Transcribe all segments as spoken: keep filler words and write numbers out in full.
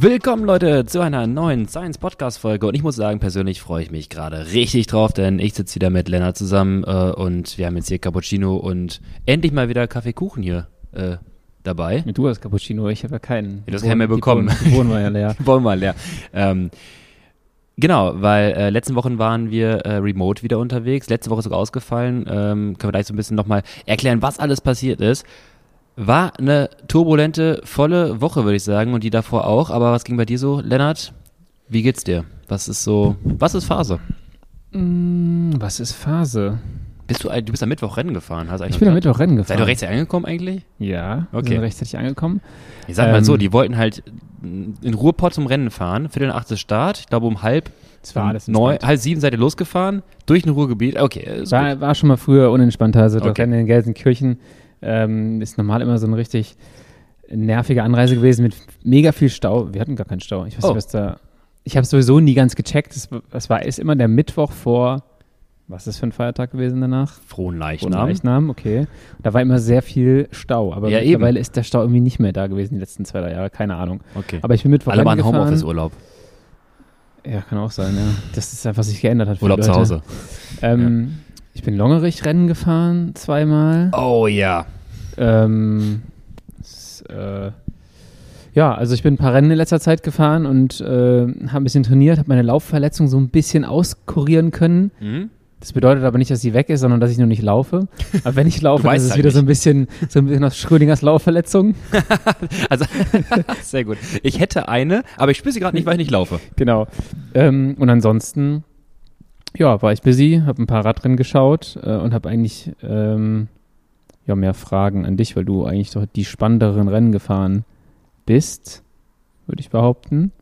Willkommen Leute zu einer neuen Science-Podcast-Folge und ich muss sagen, persönlich freue ich mich gerade richtig drauf, denn ich sitze wieder mit Lennart zusammen äh, und wir haben jetzt hier Cappuccino und endlich mal wieder Kaffeekuchen hier äh, dabei. Du hast Cappuccino, ich habe ja keinen. Du hast keinen mehr bekommen. Die Bohnen waren ja leer. Die Bohnen waren leer. Ähm, genau, weil äh, letzten Wochen waren wir äh, remote wieder unterwegs, letzte Woche sogar ausgefallen, ähm, können wir gleich so ein bisschen nochmal erklären, was alles passiert ist. War eine turbulente, volle Woche, würde ich sagen, und die davor auch. Aber was ging bei dir so, Lennart? Wie geht's dir? Was ist so, was ist Phase? Mm, was ist Phase? Bist du, du bist am Mittwoch Rennen gefahren? Hast ich bin am Mittwoch Rennen gefahren. Seid ihr rechtzeitig angekommen eigentlich? Ja, okay. Wir sind rechtzeitig angekommen. Ich sag mal ähm, so, die wollten halt in Ruhrpott zum Rennen fahren, Viertel nach acht Start, ich glaube um halb, das war alles neun, halb sieben seid ihr losgefahren, durch ein Ruhrgebiet, okay. Ist war, gut. war schon mal früher unentspannter, also das okay. Rennen in Gelsenkirchen ähm, ist normal immer so eine richtig nervige Anreise gewesen mit mega viel Stau. Wir hatten gar keinen Stau. Ich weiß nicht, oh. was da, ich habe es sowieso nie ganz gecheckt, es, es war ist immer der Mittwoch vor, was ist das für ein Feiertag gewesen danach? Frohen Leichnam. Frohen Leichnam, okay. Da war immer sehr viel Stau, aber ja, mittlerweile eben. ist der Stau irgendwie nicht mehr da gewesen die letzten zwei, drei Jahre, keine Ahnung. Okay. Aber ich bin Mittwoch Alle Rennen waren gefahren. Homeoffice-Urlaub. Ja, kann auch sein, ja. Dass es einfach sich geändert hat für Urlaub die Leute. zu Hause. Ähm, ja. Ich bin Longerich-Rennen gefahren, zweimal. Oh ja. Ähm, das, äh, ja, also ich bin ein paar Rennen in letzter Zeit gefahren und äh, habe ein bisschen trainiert, habe meine Laufverletzung so ein bisschen auskurieren können. Mhm. Das bedeutet aber nicht, dass sie weg ist, sondern dass ich nur nicht laufe. Aber wenn ich laufe, dann ist es halt wieder nicht. so ein bisschen so ein bisschen aus Schrödingers Laufverletzung. Also, sehr gut. Ich hätte eine, aber ich spüre sie gerade nicht, weil ich nicht laufe. Genau. Ähm, und ansonsten, ja, war ich busy, habe ein paar Radrennen geschaut äh, und habe eigentlich ähm, ja, mehr Fragen an dich, weil du eigentlich doch die spannenderen Rennen gefahren bist, würde ich behaupten.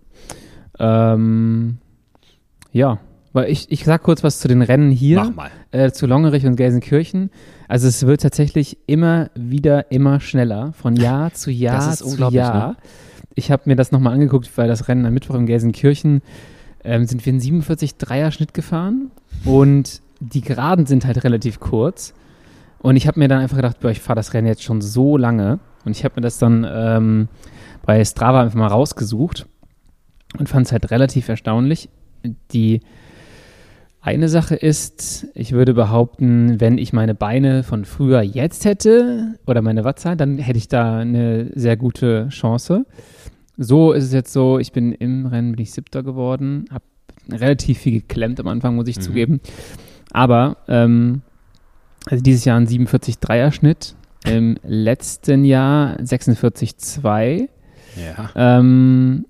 Ähm, ja. Weil ich, ich sag kurz was zu den Rennen hier, Mach mal. Äh, zu Longerich und Gelsenkirchen. Also es wird tatsächlich immer wieder immer schneller, von Jahr zu Jahr das ist zu unglaublich, Jahr. Ne? Ich habe mir das nochmal angeguckt, weil das Rennen am Mittwoch in Gelsenkirchen ähm, sind wir einen siebenundvierzig Dreier Schnitt gefahren und die Geraden sind halt relativ kurz. Und ich habe mir dann einfach gedacht, boah, ich fahre das Rennen jetzt schon so lange. Und ich habe mir das dann ähm, bei Strava einfach mal rausgesucht und fand es halt relativ erstaunlich. Die Eine Sache ist, ich würde behaupten, wenn ich meine Beine von früher jetzt hätte oder meine Wattzahl, dann hätte ich da eine sehr gute Chance. So ist es jetzt so, ich bin im Rennen bin ich Siebter geworden, habe relativ viel geklemmt am Anfang, muss ich mhm. zugeben. Aber ähm, also dieses Jahr ein siebenundvierzig Dreier Schnitt, im letzten Jahr sechsundvierzig zwei. Ja. Ähm,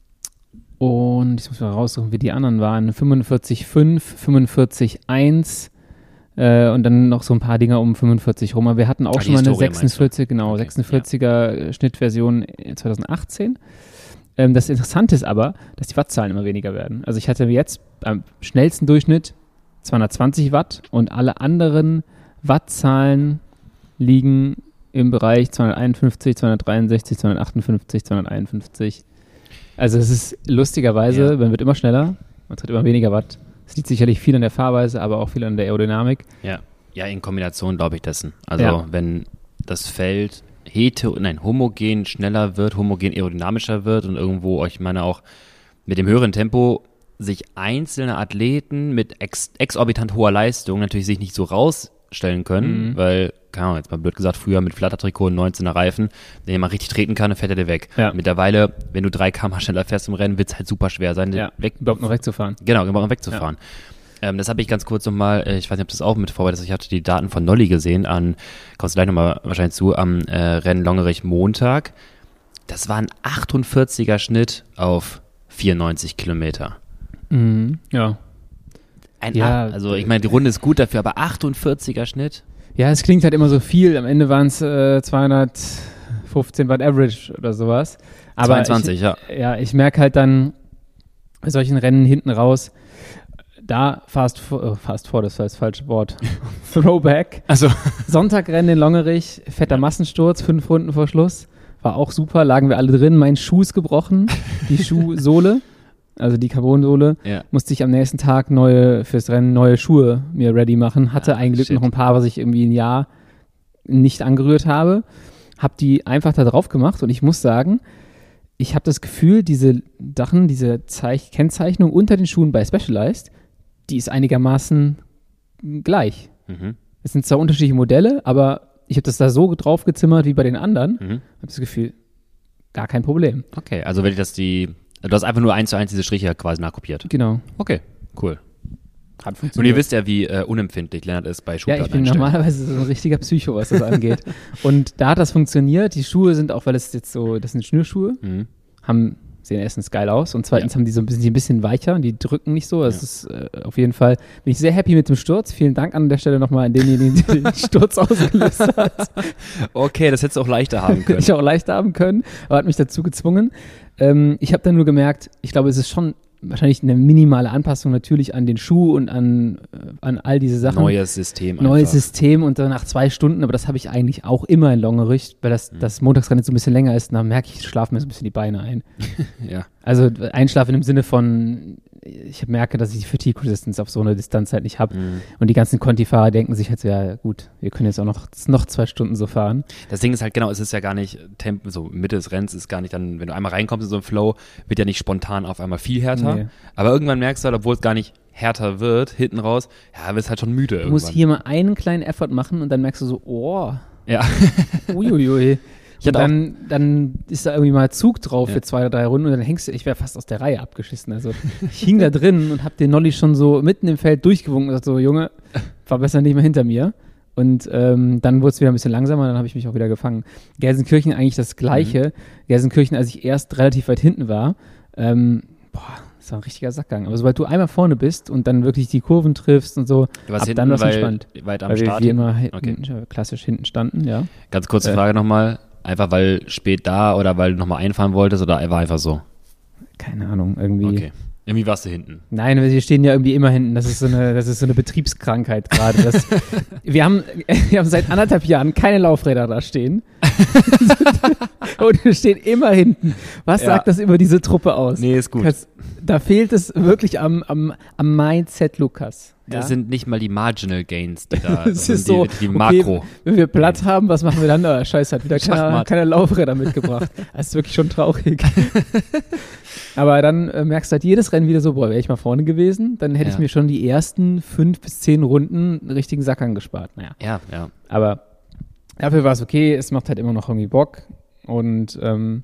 Und ich muss mal raussuchen, wie die anderen waren. fünfundvierzig fünf, fünfundvierzig eins äh, und dann noch so ein paar Dinger um fünfundvierzig rum. Aber wir hatten auch ah, schon mal eine Historie, sechsundvierzig, genau, okay, sechsundvierziger ja. Schnittversion zwanzig achtzehn. Ähm, das Interessante ist aber, dass die Wattzahlen immer weniger werden. Also ich hatte jetzt am schnellsten Durchschnitt zweihundertzwanzig Watt und alle anderen Wattzahlen liegen im Bereich zweihunderteinundfünfzig, zweihundertdreiundsechzig, zweihundertachtundfünfzig, zweihunderteinundfünfzig. Also es ist lustigerweise, ja. man wird immer schneller, man tritt immer weniger Watt. Es liegt sicherlich viel an der Fahrweise, aber auch viel an der Aerodynamik. Ja, ja, in Kombination glaube ich dessen. Also ja. wenn das Feld hetero, nein, homogen schneller wird, homogen aerodynamischer wird und irgendwo, ich meine auch mit dem höheren Tempo sich einzelne Athleten mit ex, exorbitant hoher Leistung natürlich sich nicht so rausstellen können, mhm. weil, keine Ahnung, jetzt mal blöd gesagt, früher mit Flattertrikot und neunzehner Reifen, wenn jemand richtig treten kann, dann fährt er dir weg. Ja. Mittlerweile, wenn du drei Kilometer pro Stunde schneller fährst im Rennen, wird es halt super schwer sein, ja. weg, überhaupt noch wegzufahren. Genau, überhaupt noch wegzufahren. Ja. Ähm, das habe ich ganz kurz nochmal, ich weiß nicht, ob das auch mit vorbereitet ist, ich hatte die Daten von Nolli gesehen, an, kommst du gleich nochmal wahrscheinlich zu, am äh, Rennen Longerich Montag. Das war ein achtundvierziger Schnitt auf vierundneunzig Kilometer. Mhm. Ja. Ein ja. Ach, also ich meine, die Runde ist gut dafür, aber achtundvierziger Schnitt? Ja, es klingt halt immer so viel. Am Ende waren es äh, zweihundertfünfzehn Watt Average oder sowas. Aber zweiundzwanzig, ich, ja. Ja, ich merke halt dann bei solchen Rennen hinten raus, da fast, for, oh, fast vor, das war das falsche Wort. Throwback. Also Sonntagrennen in Longerich, fetter Massensturz, fünf Runden vor Schluss. War auch super, lagen wir alle drin. Mein Schuh ist gebrochen, die Schuhsohle. Also die Carbonsohle, ja. musste ich am nächsten Tag neue fürs Rennen neue Schuhe mir ready machen. Hatte ah, ein Glück shit. noch ein paar, was ich irgendwie ein Jahr nicht angerührt habe. Hab die einfach da drauf gemacht und ich muss sagen, ich habe das Gefühl, diese Sachen, diese Zeich- Kennzeichnung unter den Schuhen bei Specialized, die ist einigermaßen gleich. Mhm. Es sind zwar unterschiedliche Modelle, aber ich habe das da so draufgezimmert wie bei den anderen. Mhm. Habe das Gefühl, gar kein Problem. Okay, also wenn ich das die, du hast einfach nur eins zu eins diese Striche quasi nachkopiert. Genau. Okay, cool. Hat Und funktioniert. ihr wisst ja, wie äh, unempfindlich Lennart ist bei Ja, Schubladen ich bin einstellen. normalerweise so ein richtiger Psycho, was das angeht. Und da hat das funktioniert. Die Schuhe sind auch, weil es jetzt so, das sind Schnürschuhe, Mhm. haben, sehen erstens geil aus und zweitens Ja. haben die so ein bisschen, die ein bisschen weicher, die drücken nicht so. Das Ja. ist äh, auf jeden Fall, bin ich sehr happy mit dem Sturz. Vielen Dank an der Stelle nochmal an denjenigen, der den Sturz ausgelöst hat. Okay, das hättest du auch leichter haben können. Ich auch leichter haben können, aber hat mich dazu gezwungen. Ähm, ich habe dann nur gemerkt, ich glaube, es ist schon wahrscheinlich eine minimale Anpassung natürlich an den Schuh und an, äh, an all diese Sachen. Neues System einfach. Neues System und dann nach zwei Stunden, aber das habe ich eigentlich auch immer in Longerich, weil das, Mhm. das Montagsrennen so ein bisschen länger ist, und dann merke ich, ich schlafe mir so ein bisschen die Beine ein. Ja. Also einschlafen im Sinne von, ich merke, dass ich die Fatigue Resistance auf so eine Distanz halt nicht habe. Mhm. Und die ganzen Conti-Fahrer denken sich halt so, ja gut, wir können jetzt auch noch, noch zwei Stunden so fahren. Das Ding ist halt genau, es ist ja gar nicht Tempo, so Mitte des Rennens ist gar nicht dann, wenn du einmal reinkommst in so einen Flow, wird ja nicht spontan auf einmal viel härter. Nee. Aber irgendwann merkst du halt, obwohl es gar nicht härter wird, hinten raus, ja, wirst halt schon müde Du irgendwann. musst hier mal einen kleinen Effort machen und dann merkst du so, oh, ja. uiuiui. Ich Und hatte auch- dann, dann ist da irgendwie mal Zug drauf Ja. für zwei oder drei Runden und dann hängst du, ich wäre fast aus der Reihe abgeschissen. Also ich hing da drin und hab den Nolli schon so mitten im Feld durchgewunken und gesagt so, Junge, war besser nicht mehr hinter mir. Und ähm, dann wurde es wieder ein bisschen langsamer, dann habe ich mich auch wieder gefangen. Gelsenkirchen eigentlich das Gleiche. Mhm. Gelsenkirchen, als ich erst relativ weit hinten war, ähm, boah, das war ein richtiger Sackgang. Aber sobald du einmal vorne bist und dann wirklich die Kurven triffst und so, Du warst ab hinten, dann war's weil, entspannt. weit am weil wir Start. wie immer hinten, Okay. klassisch hinten standen, ja. Ganz kurze Äh. Frage nochmal. Einfach weil spät da oder weil du nochmal einfahren wolltest oder war einfach so? Keine Ahnung, irgendwie. Okay. Irgendwie warst du hinten. Nein, wir stehen ja irgendwie immer hinten. Das ist so eine, das ist so eine Betriebskrankheit gerade. Das- Wir haben, wir haben seit anderthalb Jahren keine Laufräder da stehen. Und wir stehen immer hinten. Was Ja. sagt das über diese Truppe aus? Nee, ist gut. Das, da fehlt es wirklich am, am, am Mindset Lukas. Das Ja? sind nicht mal die Marginal Gains, die da Es sind ist so, die, die okay, Makro. wenn wir Platz haben, was machen wir dann? Oh, scheiße, hat wieder keiner, Schachmatt. keine Laufräder mitgebracht. Das ist wirklich schon traurig. Aber dann äh, merkst du halt jedes Rennen wieder so, boah, wäre ich mal vorne gewesen, dann hätte Ja. ich mir schon die ersten fünf bis zehn Runden einen richtigen Sack angespart. Naja, Ja, ja. aber dafür war es okay, es macht halt immer noch irgendwie Bock. Und ähm,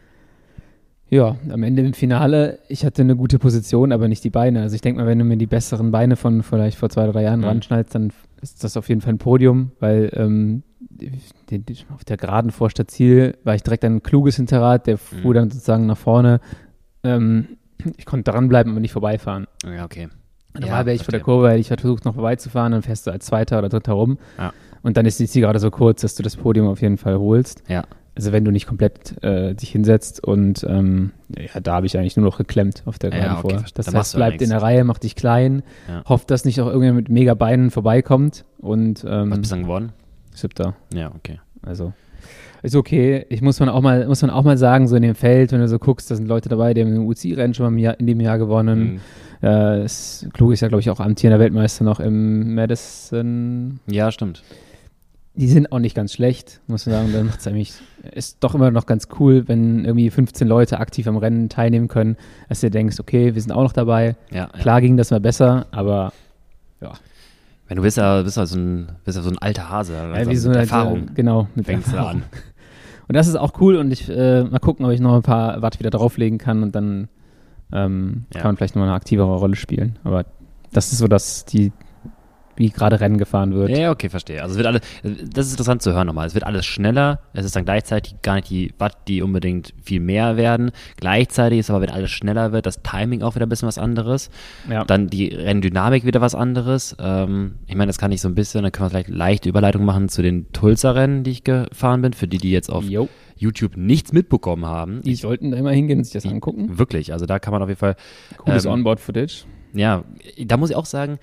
ja, am Ende im Finale, ich hatte eine gute Position, aber nicht die Beine. Also ich denke mal, wenn du mir die besseren Beine von vielleicht vor zwei oder drei Jahren Mhm. ranschneidest, dann ist das auf jeden Fall ein Podium, weil ähm, die, die, auf der Geraden vor Stadtziel war ich direkt ein kluges Hinterrad, der fuhr Mhm. dann sozusagen nach vorne. Ähm, ich konnte dranbleiben, aber nicht vorbeifahren. Ja, okay. Normal Ja, wäre ich vor der verstehe. Kurve, hätte ich halt versucht, noch vorbeizufahren, dann fährst du als Zweiter oder Dritter rum. Ja. Und dann ist die Ziel gerade so kurz, dass du das Podium auf jeden Fall holst. Ja. Also wenn du nicht komplett äh, dich hinsetzt und ähm, ja, da habe ich eigentlich nur noch geklemmt auf der Ja, Geraden okay, vor. verstehe. Das Da heißt, machst du bleibt nichts. in der Reihe, macht dich klein, Ja. hofft, dass nicht auch irgendjemand mit mega Beinen vorbeikommt und Was ähm, bist du dann geworden? siebter. Ja, okay. Also ist okay. Ich muss man auch mal, muss man auch mal sagen, so in dem Feld, wenn du so guckst, da sind Leute dabei, die haben im U C I-Rennen schon mal im Jahr, in dem Jahr gewonnen. Mhm. Äh, ist, Klug ist ja, glaube ich, auch amtierender Weltmeister noch im Madison. Ja, stimmt. Die sind auch nicht ganz schlecht, muss man sagen. Dann macht's eigentlich, ist doch immer noch ganz cool, wenn irgendwie fünfzehn Leute aktiv am Rennen teilnehmen können, dass du denkst, okay, wir sind auch noch dabei. Ja, Klar ging das mal besser, aber Wenn du bist ja, bist ja so ein, bist ja so ein alter Hase, also ja, wie mit so eine Erfahrung Genau, mit fängst du Erfahrung. an. Und das ist auch cool und ich äh, mal gucken, ob ich noch ein paar Watt wieder drauflegen kann und dann ähm, Ja. kann man vielleicht noch mal eine aktivere Rolle spielen. Aber das ist so, dass die, wie gerade Rennen gefahren wird. Ja, okay, verstehe. Also es wird alles, das ist interessant zu hören nochmal. Es wird alles schneller. Es ist dann gleichzeitig gar nicht die Watt, die unbedingt viel mehr werden. Gleichzeitig ist aber, wenn alles schneller wird, das Timing auch wieder ein bisschen was anderes. Ja. Dann die Renndynamik wieder was anderes. Ähm, ich meine, das kann ich so ein bisschen, da können wir vielleicht leichte Überleitung machen zu den Tulsa-Rennen, die ich gefahren bin, für die, die jetzt auf Jo. YouTube nichts mitbekommen haben. Die sollten da immer hingehen und sich das angucken. Wirklich, also da kann man auf jeden Fall Cooles ähm, Onboard-Footage. ja, da muss ich auch sagen,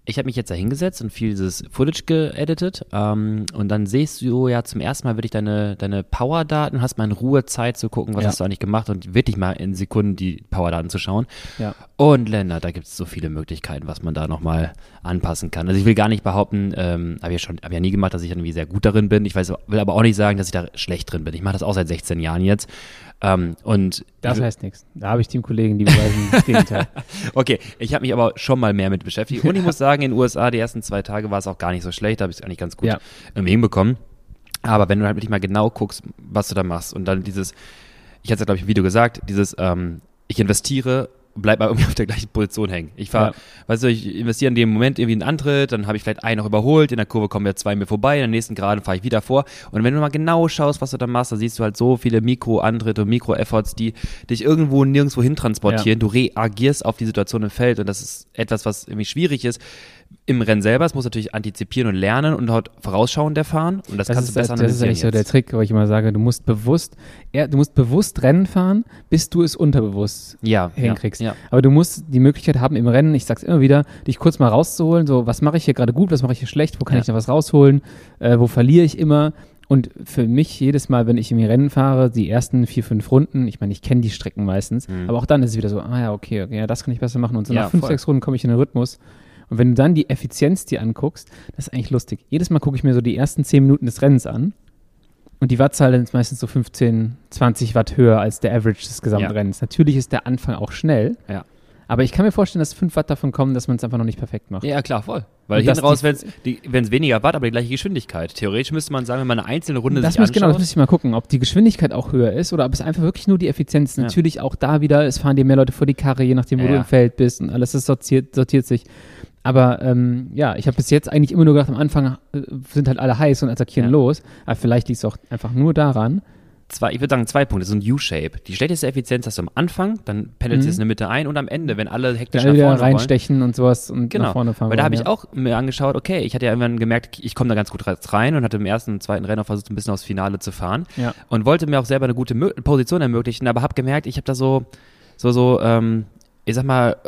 ich habe mich jetzt da hingesetzt und viel dieses Footage geeditet ähm, und dann siehst du ja zum ersten Mal wirklich deine, deine Power-Daten, hast mal in Ruhe Zeit zu gucken, was Ja. hast du eigentlich gemacht und wirklich mal in Sekunden die Power-Daten zu schauen. Ja. Und Lennart, da gibt es so viele Möglichkeiten, was man da nochmal anpassen kann. Also ich will gar nicht behaupten, ähm, habe ich ja schon, habe ja nie gemacht, dass ich irgendwie sehr gut darin bin. Ich weiß, will aber auch nicht sagen, dass ich da schlecht drin bin. Ich mache das auch seit sechzehn Jahren jetzt. Ähm, und Das heißt nichts. Da habe ich Teamkollegen, die beweisen das Gegenteil. Okay, ich habe mich aber schon mal mehr mit beschäftigt. Und ich muss sagen, in den U S A, die ersten zwei Tage war es auch gar nicht so schlecht. Da habe ich es eigentlich ganz gut Ja. irgendwie hinbekommen. Aber wenn du halt wirklich mal genau guckst, was du da machst und dann dieses, ich hatte es ja, glaube ich, im Video gesagt, dieses, ähm, ich investiere, bleib mal irgendwie auf der gleichen Position hängen. Ich fahre, Ja. weißt du, ich investiere in dem Moment irgendwie einen Antritt, dann habe ich vielleicht einen noch überholt, in der Kurve kommen ja zwei mir vorbei, in der nächsten Geraden fahre ich wieder vor. Und wenn du mal genau schaust, was du da machst, da siehst du halt so viele Mikro-Antritte und Mikro-Efforts, die dich irgendwo nirgendwo hin transportieren. Du reagierst auf die Situation im Feld und das ist etwas, was irgendwie schwierig ist. Im Rennen selber, es muss natürlich antizipieren und lernen und halt vorausschauend erfahren und das, Das kannst ist, du besser das ist analysieren eigentlich so der jetzt. Trick, wo ich immer sage, du musst bewusst, eher, du musst bewusst Rennen fahren, bis du es unterbewusst Ja, hinkriegst. Ja, ja. Aber du musst die Möglichkeit haben im Rennen, ich sag's immer wieder, dich kurz mal rauszuholen, so was mache ich hier gerade gut, was mache ich hier schlecht, wo kann Ja. ich noch was rausholen, äh, wo verliere ich immer. Und für mich jedes Mal, wenn ich im Rennen fahre, die ersten vier, fünf Runden, ich meine, ich kenne die Strecken meistens, Mhm. aber auch dann ist es wieder so, ah ja, okay, okay, ja, das kann ich besser machen. Und so Ja, nach fünf, voll. sechs Runden komme ich in den Rhythmus. Und wenn du dann die Effizienz dir anguckst, das ist eigentlich lustig. Jedes Mal gucke ich mir so die ersten zehn Minuten des Rennens an und die Wattzahl ist meistens so fünfzehn, zwanzig Watt höher als der Average des Gesamtrennens. Natürlich ist der Anfang auch schnell, Ja. aber ich kann mir vorstellen, dass fünf Watt davon kommen, dass man es einfach noch nicht perfekt macht. Ja, klar, voll. Weil Und hinten dass raus die- wären es weniger Watt, aber die gleiche Geschwindigkeit. Theoretisch müsste man sagen, wenn man eine einzelne Runde Das sich muss, genau, das anschaut. müsste ich mal gucken, ob die Geschwindigkeit auch höher ist oder ob es einfach wirklich nur die Effizienz ist. Ja. Natürlich auch da wieder, es fahren dir mehr Leute vor die Karre, je nachdem, wo Ja, du ja. im Feld bist und alles ist sortiert, sortiert sich. Aber ähm, ja, ich habe bis jetzt eigentlich immer nur gedacht, am Anfang äh, sind halt alle heiß und attackieren Ja. los. Aber vielleicht liegt es auch einfach nur daran. Zwei, ich würde sagen, zwei Punkte. So ein U-Shape. Die schlechteste Effizienz hast du am Anfang, dann pendelt Mhm. sie es in der Mitte ein und am Ende, wenn alle hektisch Dann nach wieder vorne wollen. reinstechen und sowas und Genau, nach vorne fahren. weil da habe wollen, ich auch mir angeschaut, okay, ich hatte ja irgendwann gemerkt, ich komme da ganz gut rein und hatte im ersten und zweiten Rennen auch versucht, ein bisschen aufs Finale zu fahren Ja. und wollte mir auch selber eine gute Mö- Position ermöglichen, aber habe gemerkt, ich habe da so, so, so, ähm, ich sag mal,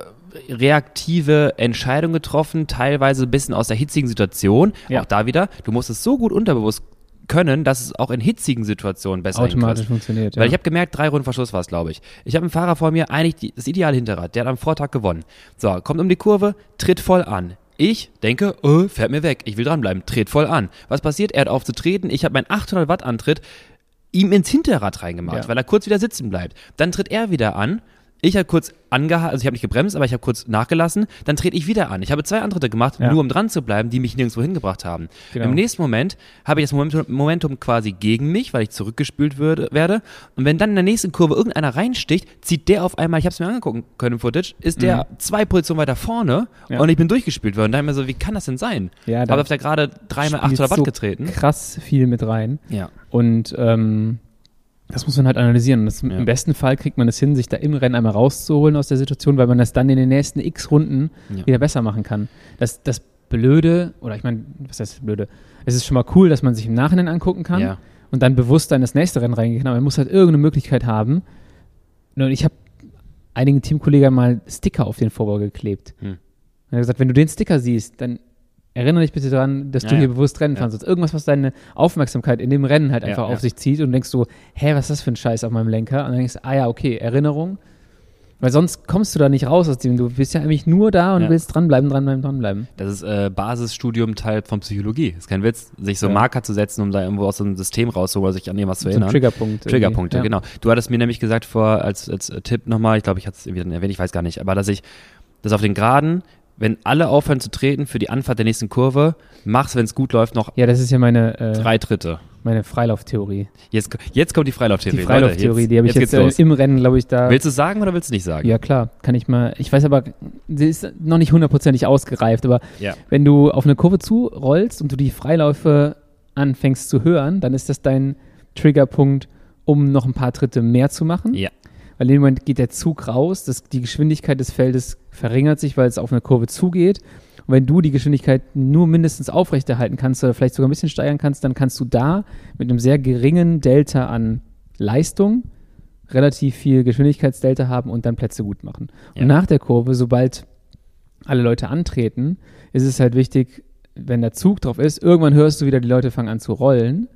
reaktive Entscheidungen getroffen, teilweise ein bisschen aus der hitzigen Situation. Ja. Auch da wieder, du musst es so gut unterbewusst können, dass es auch in hitzigen Situationen besser automatisch hinkriegst. funktioniert. Weil ja. ich habe gemerkt, drei Runden vor Schluss war es, glaube ich. Ich habe einen Fahrer vor mir, eigentlich die, das ideale Hinterrad, der hat am Vortag gewonnen. So, kommt um die Kurve, tritt voll an. Ich denke, oh, fährt mir weg, ich will dranbleiben, tritt voll an. Was passiert? Er hat aufzutreten, ich habe meinen achthundert Watt Antritt ihm ins Hinterrad reingemacht, Ja. weil er kurz wieder sitzen bleibt. Dann tritt er wieder an. Ich habe kurz angehalten, also ich habe nicht gebremst, aber ich habe kurz nachgelassen, dann trete ich wieder an. Ich habe zwei Antritte gemacht, Ja. nur um dran zu bleiben, die mich nirgendwo hingebracht haben. Genau. Im nächsten Moment habe ich das Momentum, Momentum quasi gegen mich, weil ich zurückgespült würde, werde. Und wenn dann in der nächsten Kurve irgendeiner reinsticht, zieht der auf einmal, ich habe es mir angeguckt können im Footage, ist der zwei Positionen weiter vorne Ja. und ich bin durchgespült worden. Da habe ich mir so, wie kann das denn sein? Ja, da aber auf der gerade dreimal spielt achthundert Watt so getreten. krass viel mit rein. Ja. Und ähm, das muss man halt analysieren. Und das, Ja. im besten Fall kriegt man es hin, sich da im Rennen einmal rauszuholen aus der Situation, weil man das dann in den nächsten x Runden Ja. wieder besser machen kann. Das, das Blöde, oder ich meine, was heißt Blöde? Es ist schon mal cool, dass man sich im Nachhinein angucken kann Ja. und dann bewusst in das nächste Rennen reingehen kann, aber man muss halt irgendeine Möglichkeit haben. Und ich habe einigen Teamkollegen mal Sticker auf den Vorbau geklebt. Hm. Und er hat gesagt, wenn du den Sticker siehst, dann erinnere dich bitte daran, dass Ja, du hier ja. bewusst Rennen Ja. fahren sollst. Irgendwas, was deine Aufmerksamkeit in dem Rennen halt Ja, einfach ja. auf sich zieht und denkst du, hä, was ist das für ein Scheiß auf meinem Lenker? Und dann denkst du, ah ja, okay, Erinnerung. Weil sonst kommst du da nicht raus aus dem. Du bist ja eigentlich nur da und Ja. willst dranbleiben, dranbleiben, dranbleiben. Das ist äh, Basisstudium Teil von Psychologie. Ist kein Witz, sich so Ja. Marker zu setzen, um da irgendwo aus so einem System rauszuholen oder sich an irgendwas zu So ein erinnern. Triggerpunkt. irgendwie. Triggerpunkte, ja. genau. Du hattest mir nämlich gesagt vor, als, als Tipp nochmal, ich glaube, ich hatte es irgendwie erwähnt, ich weiß gar nicht, aber dass ich das auf den Geraden, wenn alle aufhören zu treten für die Anfahrt der nächsten Kurve, mach's, wenn es gut läuft, noch Ja, das ist ja meine, äh, drei Tritte. meine Freilauftheorie. Jetzt, jetzt kommt die Freilauftheorie. Die Freilauftheorie, Leute, jetzt, die habe ich jetzt, geht's äh, los. im Rennen, glaube ich, da. Willst du es sagen oder willst du nicht sagen? Ja, klar, kann ich mal. Ich weiß aber, sie ist noch nicht hundertprozentig ausgereift, aber Ja. wenn du auf eine Kurve zurollst und du die Freiläufe anfängst zu hören, dann ist das dein Triggerpunkt, um noch ein paar Tritte mehr zu machen. Ja. Weil in dem Moment geht der Zug raus, das, die Geschwindigkeit des Feldes verringert sich, weil es auf eine Kurve zugeht. Und wenn du die Geschwindigkeit nur mindestens aufrechterhalten kannst oder vielleicht sogar ein bisschen steigern kannst, dann kannst du da mit einem sehr geringen Delta an Leistung relativ viel Geschwindigkeitsdelta haben und dann Plätze gut machen. Ja. Und nach der Kurve, sobald alle Leute antreten, ist es halt wichtig, wenn der Zug drauf ist, irgendwann hörst du wieder, die Leute fangen an zu rollen.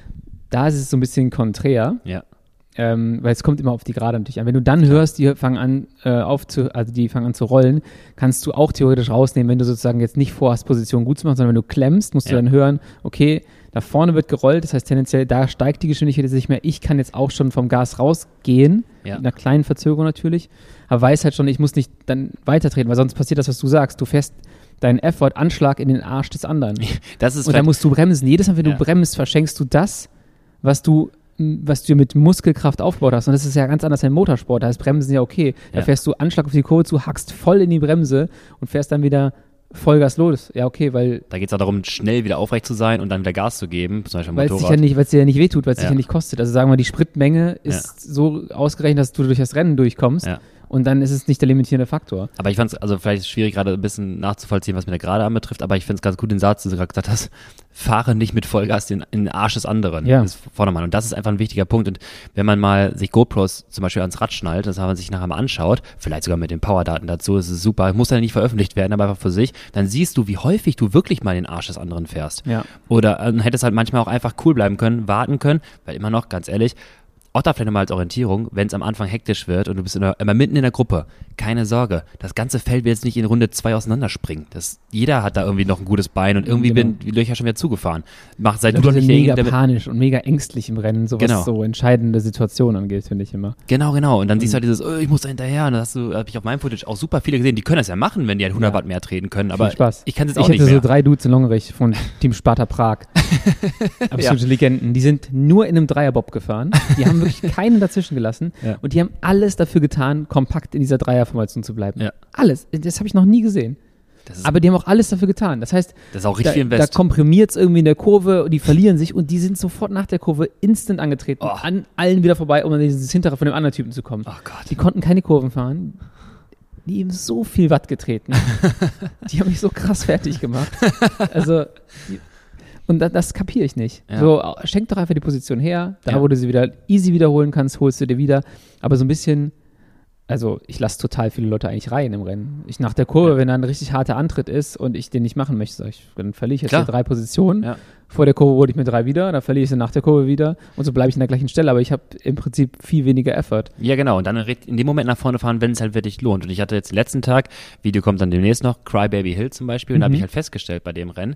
Da ist es so ein bisschen konträr. Ja. Ähm, weil es kommt immer auf die Gerade natürlich an. Wenn du dann hörst, die fangen an äh, auf zu, also die fangen an zu rollen, kannst du auch theoretisch rausnehmen, wenn du sozusagen jetzt nicht vorhast, Position gut zu machen, sondern wenn du klemmst, musst ja. du dann hören, okay, da vorne wird gerollt, das heißt tendenziell, da steigt die Geschwindigkeit jetzt nicht mehr. Ich kann jetzt auch schon vom Gas rausgehen, ja. mit einer kleinen Verzögerung natürlich, aber weiß halt schon, ich muss nicht dann weitertreten, weil sonst passiert das, was du sagst. Du fährst deinen Effort, Anschlag in den Arsch des anderen. Das ist Und dann musst du bremsen. Jedes Mal, wenn ja. du bremst, verschenkst du das, was du was du mit Muskelkraft aufgebaut hast. Und das ist ja ganz anders im Motorsport. Da ist Bremsen ja okay. Da ja. fährst du Anschlag auf die Kurve zu, hackst voll in die Bremse und fährst dann wieder Vollgas los. Ja, okay, weil... Da geht es auch darum, schnell wieder aufrecht zu sein und dann wieder Gas zu geben, zum Beispiel Weil es Motorrad. ja nicht, dir ja nicht wehtut, weil es ja. dich ja nicht kostet. Also sagen wir, die Spritmenge ist ja. so ausgerechnet, dass du durch das Rennen durchkommst. Ja. Und dann ist es nicht der limitierende Faktor. Aber ich fand es, also vielleicht ist es schwierig, gerade ein bisschen nachzuvollziehen, was mir da gerade anbetrifft, aber ich finde es ganz gut, den Satz, den du gerade gesagt hast, fahre nicht mit Vollgas in, in den Arsch des anderen. Ja. Das ist Vordermann. Und das ist einfach ein wichtiger Punkt. Und wenn man mal sich GoPros zum Beispiel ans Rad schnallt, das man sich nachher mal anschaut, vielleicht sogar mit den Powerdaten dazu, ist es super, muss ja nicht veröffentlicht werden, aber einfach für sich, dann siehst du, wie häufig du wirklich mal in den Arsch des anderen fährst. Ja. Oder äh, hättest halt manchmal auch einfach cool bleiben können, warten können, weil immer noch, ganz ehrlich, auch da vielleicht nochmal als Orientierung, wenn es am Anfang hektisch wird und du bist in der, immer mitten in der Gruppe, keine Sorge, das ganze Feld wird jetzt nicht in Runde zwei auseinanderspringen. Das, jeder hat da irgendwie noch ein gutes Bein und irgendwie genau. werden die Löcher schon wieder zugefahren. Mach, sei ja, du doch nicht mega der, panisch und mega ängstlich im Rennen, so was genau. so entscheidende Situationen angeht, finde ich immer. Genau, genau. Und dann mhm. siehst du halt dieses, oh, ich muss da hinterher. Und da hast du, habe ich auf meinem Footage auch super viele gesehen, die können das ja machen, wenn die halt hundert ja. Watt mehr treten können. Aber Viel Spaß. ich kann es jetzt ich auch nicht mehr. Ich hatte so drei Dudes in Longerich von Team Sparta Prag. Absolute ja. Legenden. Die sind nur in einem Dreierbob gefahren. Die haben wirklich keinen dazwischen gelassen ja. und die haben alles dafür getan, kompakt in dieser Dreierformation zu bleiben. Ja. Alles. Das habe ich noch nie gesehen. Aber die haben auch alles dafür getan. Das heißt, das ist auch richtig da, viel Invest. Da komprimiert es irgendwie in der Kurve und die verlieren sich und die sind sofort nach der Kurve instant angetreten, oh. an allen wieder vorbei, um an dieses Hintere von dem anderen Typen zu kommen. Oh Gott. Die konnten keine Kurven fahren. Die haben so viel Watt getreten. Die haben mich so krass fertig gemacht. Also, die, und das, das kapiere ich nicht. Ja. So, schenk doch einfach die Position her. Da, ja. wo du sie wieder easy wiederholen kannst, holst du dir wieder. Aber so ein bisschen, also ich lasse total viele Leute eigentlich rein im Rennen. Ich nach der Kurve, ja. wenn da ein richtig harter Antritt ist und ich den nicht machen möchte, sag ich, dann verliere ich jetzt hier drei Positionen. Ja. Vor der Kurve wurde ich mir drei wieder, dann verliere ich sie nach der Kurve wieder und so bleibe ich an der gleichen Stelle, aber ich habe im Prinzip viel weniger Effort. Ja, genau. Und dann in dem Moment nach vorne fahren, wenn es halt wirklich lohnt. Und ich hatte jetzt den letzten Tag, Video kommt dann demnächst noch, Crybaby Hill zum Beispiel, mhm. und da habe ich halt festgestellt bei dem Rennen,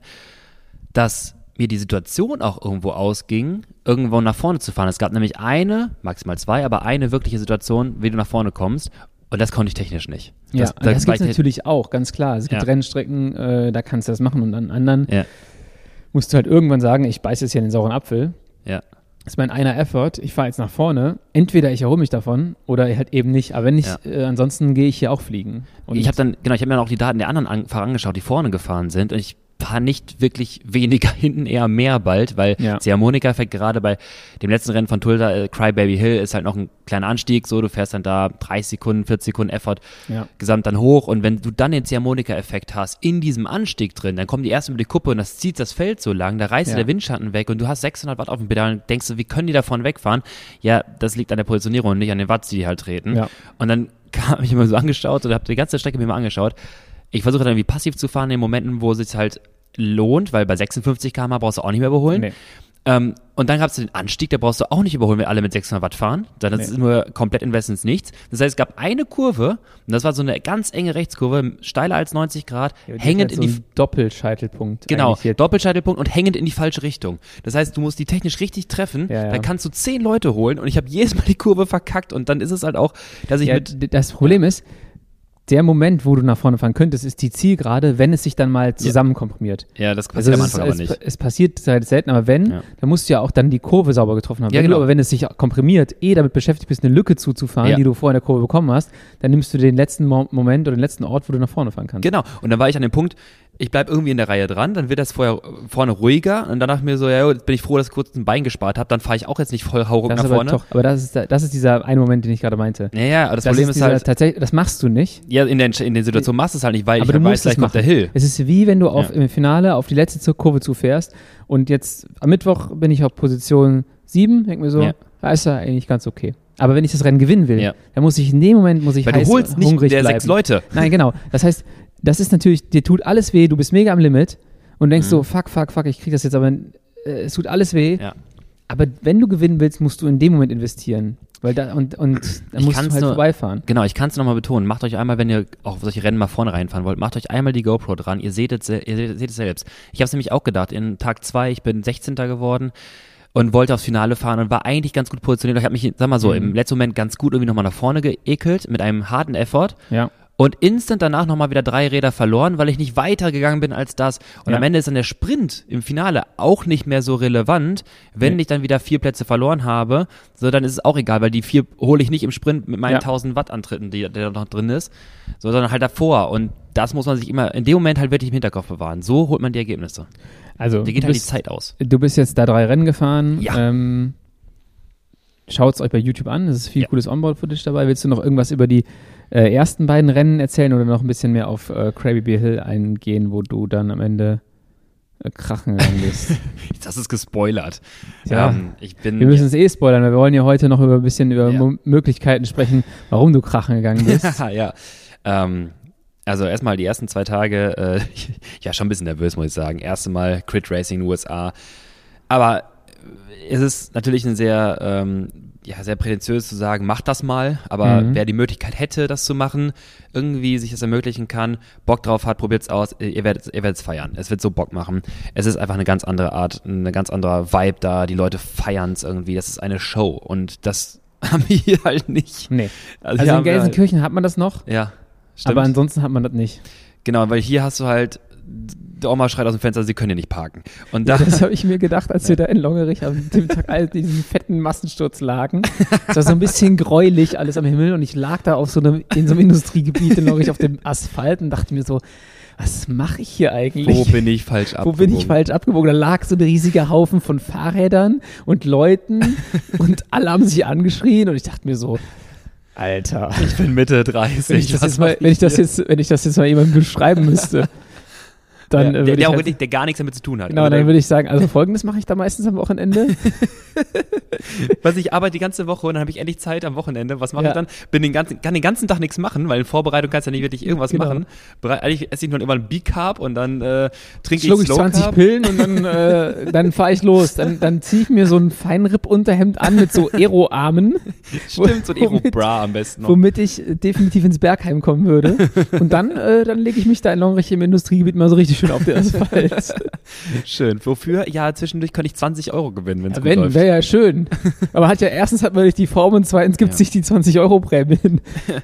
dass mir die Situation auch irgendwo ausging, irgendwo nach vorne zu fahren. Es gab nämlich eine, maximal zwei, aber eine wirkliche Situation, wie du nach vorne kommst. Und das konnte ich technisch nicht. Ja, das, das, das gibt es natürlich auch, ganz klar. Es gibt ja. Rennstrecken, äh, da kannst du das machen und an anderen ja. musst du halt irgendwann sagen, ich beiße jetzt hier in den sauren Apfel. Ja. Das ist mein einer Effort, ich fahre jetzt nach vorne. Entweder ich erhole mich davon oder halt eben nicht. Aber wenn nicht, ja. äh, ansonsten gehe ich hier auch fliegen. Und ich habe dann, genau, ich habe mir dann auch die Daten der anderen an, Fahrer angeschaut, die vorne gefahren sind. Und ich war nicht wirklich weniger hinten, eher mehr bald, weil ja. Ziehharmonika-Effekt gerade bei dem letzten Rennen von Tulsa, äh, Crybaby Hill, ist halt noch ein kleiner Anstieg, so, du fährst dann da dreißig Sekunden, vierzig Sekunden Effort ja. gesamt dann hoch und wenn du dann den Ziehharmonika-Effekt hast, in diesem Anstieg drin, dann kommen die erst über die Kuppe und das zieht das Feld so lang, da reißt ja. der Windschatten weg und du hast sechshundert Watt auf dem Pedal und denkst du, wie können die davon wegfahren? Ja, das liegt an der Positionierung und nicht an den Watts, die die halt treten. Ja. Und dann habe ich mir so angeschaut oder habe die ganze Strecke mir mal angeschaut. Ich versuche dann irgendwie passiv zu fahren in den Momenten, wo es sich halt lohnt, weil bei sechsundfünfzig Kilometer pro Stunde brauchst du auch nicht mehr überholen. Nee. Ähm, und dann gab es den Anstieg, da brauchst du auch nicht überholen, wenn alle mit sechshundert Watt fahren. Dann nee. ist es nur komplett invest ins Nichts. Das heißt, es gab eine Kurve, und das war so eine ganz enge Rechtskurve, steiler als neunzig Grad, ja, hängend in so die... Doppelscheitelpunkt. Genau, Doppelscheitelpunkt und hängend in die falsche Richtung. Das heißt, du musst die technisch richtig treffen, ja, ja. dann kannst du zehn Leute holen und ich habe jedes Mal die Kurve verkackt und dann ist es halt auch, dass ich ja, mit... Das Problem ist, der Moment, wo du nach vorne fahren könntest, ist die Zielgerade, wenn es sich dann mal zusammenkomprimiert. Ja, das passiert also am Anfang ist, aber es, nicht. Es passiert halt selten, aber wenn, ja. dann musst du ja auch dann die Kurve sauber getroffen haben. Ja, wenn genau. du aber wenn es sich komprimiert, eh damit beschäftigt bist, eine Lücke zuzufahren, ja. die du vorher in der Kurve bekommen hast, dann nimmst du den letzten Mo- Moment oder den letzten Ort, wo du nach vorne fahren kannst. Genau, und dann war ich an dem Punkt, ich bleib irgendwie in der Reihe dran, dann wird das vorher vorne ruhiger und dann dachte ich mir so, ja, jetzt bin ich froh, dass ich kurz ein Bein gespart habe, dann fahre ich auch jetzt nicht voll hauruck nach aber vorne. Doch, aber das ist, das ist dieser eine Moment, den ich gerade meinte. Ja, ja, aber das, das Problem ist, ist dieser, halt... tatsächlich, das machst du nicht. Ja, in den, in den Situationen machst du es halt nicht, weil aber ich du weiß, musst gleich es kommt der machen. Hill. Es ist wie, wenn du auf, ja. im Finale auf die letzte zur Kurve zufährst und jetzt am Mittwoch bin ich auf Position sieben, denk mir so, ja. da ist er eigentlich ganz okay. Aber wenn ich das Rennen gewinnen will, ja. dann muss ich in dem Moment muss ich weil heiß, du holst nicht hungrig der bleiben. sechs Leute. Nein, genau. Das heißt, das ist natürlich, dir tut alles weh, du bist mega am Limit und denkst Mhm. so, fuck, fuck, fuck, ich krieg das jetzt, aber äh, es tut alles weh. Ja. Aber wenn du gewinnen willst, musst du in dem Moment investieren. Weil da, und, und dann Ich musst kann's du halt nur- vorbeifahren. Genau, ich kann es nochmal betonen. Macht euch einmal, wenn ihr auch auf solche Rennen mal vorne reinfahren wollt, macht euch einmal die GoPro dran. Ihr seht es, se- ihr seht es selbst. Ich habe es nämlich auch gedacht. In Tag zwei, ich bin sechzehnter geworden und wollte aufs Finale fahren und war eigentlich ganz gut positioniert. Ich habe mich, sag mal so, Mhm. im letzten Moment ganz gut irgendwie nochmal nach vorne geekelt mit einem harten Effort. Ja. Und instant danach nochmal wieder drei Räder verloren, weil ich nicht weitergegangen bin als das. Und Ja. am Ende ist dann der Sprint im Finale auch nicht mehr so relevant, wenn Nee. ich dann wieder vier Plätze verloren habe. So, dann ist es auch egal, weil die vier hole ich nicht im Sprint mit meinen Ja. tausend Watt Antritten, die, der noch drin ist, so, sondern halt davor. Und das muss man sich immer in dem Moment halt wirklich im Hinterkopf bewahren. So holt man die Ergebnisse. Also, Die geht du halt die bist, Zeit aus. du bist jetzt da drei Rennen gefahren. Ja. Ähm, Schaut es euch bei YouTube an. Es ist viel Ja. cooles Onboard-Footage dabei. Willst du noch irgendwas über die äh, ersten beiden Rennen erzählen oder noch ein bisschen mehr auf äh, Krabby Bear Hill eingehen, wo du dann am Ende äh, krachen gegangen bist? Das ist gespoilert. Ja. Ähm, ich bin. Wir müssen es eh spoilern, weil wir wollen ja heute noch über ein bisschen über Ja. Mo- Möglichkeiten sprechen, warum du krachen gegangen bist. ja. Ähm, also erstmal die ersten zwei Tage, äh, ja, schon ein bisschen nervös, muss ich sagen. Erste Mal Crit Racing in den U S A. Aber es ist natürlich ein sehr, ähm, ja, sehr prätentiös zu sagen, macht das mal. Aber Mhm. wer die Möglichkeit hätte, das zu machen, irgendwie sich das ermöglichen kann, Bock drauf hat, probiert's aus, ihr werdet ihr werdet's feiern. Es wird so Bock machen. Es ist einfach eine ganz andere Art, eine ganz andere Vibe da. Die Leute feiern's irgendwie. Das ist eine Show. Und das haben wir hier halt nicht. Nee. Also, Also hier in haben wir halt, Gelsenkirchen hat man das noch, ja, stimmt. aber ansonsten hat man das nicht. Genau, weil hier hast du halt, die Oma schreit aus dem Fenster, sie können hier nicht parken. Und da, Ja, das habe ich mir gedacht, als wir da in Longerich am dem Tag all diesen fetten Massensturz lagen. Es war so ein bisschen gräulich alles am Himmel und ich lag da auf so einem, in so einem Industriegebiet in Longerich auf dem Asphalt und dachte mir so, was mache ich hier eigentlich? wo bin ich falsch Wo abgebogen? bin ich falsch abgebogen? Da lag so ein riesiger Haufen von Fahrrädern und Leuten und alle haben sich angeschrien und ich dachte mir so, Alter, Ich bin Mitte dreißig. wenn ich das, was jetzt mal, mach wenn ich das hier? jetzt, wenn ich das jetzt mal jemandem beschreiben müsste, dann ja, äh, der, würde ich der, auch halt, wirklich- der gar nichts damit zu tun hat. genau, Also dann der- würde ich sagen, also Folgendes mache ich da meistens am Wochenende. was ich arbeite die ganze Woche und dann habe ich endlich Zeit am Wochenende. Was mache Ja. ich dann? Bin den ganzen, kann den ganzen Tag nichts machen, weil in Vorbereitung kannst du ja nicht wirklich irgendwas Genau. machen. Berei- Eigentlich esse ich nur immer ein B-Carb und dann äh, trinke ich Schluck ich Slow zwanzig Carb. Pillen und dann, äh, dann fahre ich los. Dann, dann ziehe ich mir so ein Feinripp-Unterhemd an mit so Aero-Armen, Stimmt, so ein womit- Aero-Bra am besten noch. womit ich äh, definitiv ins Bergheim kommen würde. Und dann, äh, dann lege ich mich da in Longerich im Industriegebiet mal so richtig schön auf den Asphalt. Schön. Wofür? Ja, zwischendurch könnte ich zwanzig Euro gewinnen, wenn's Ja, gut wenn, läuft. wäre ja schön. Aber hat ja erstens hat man nicht die Form und zweitens gibt es Ja. nicht die zwanzig Euro Prämien.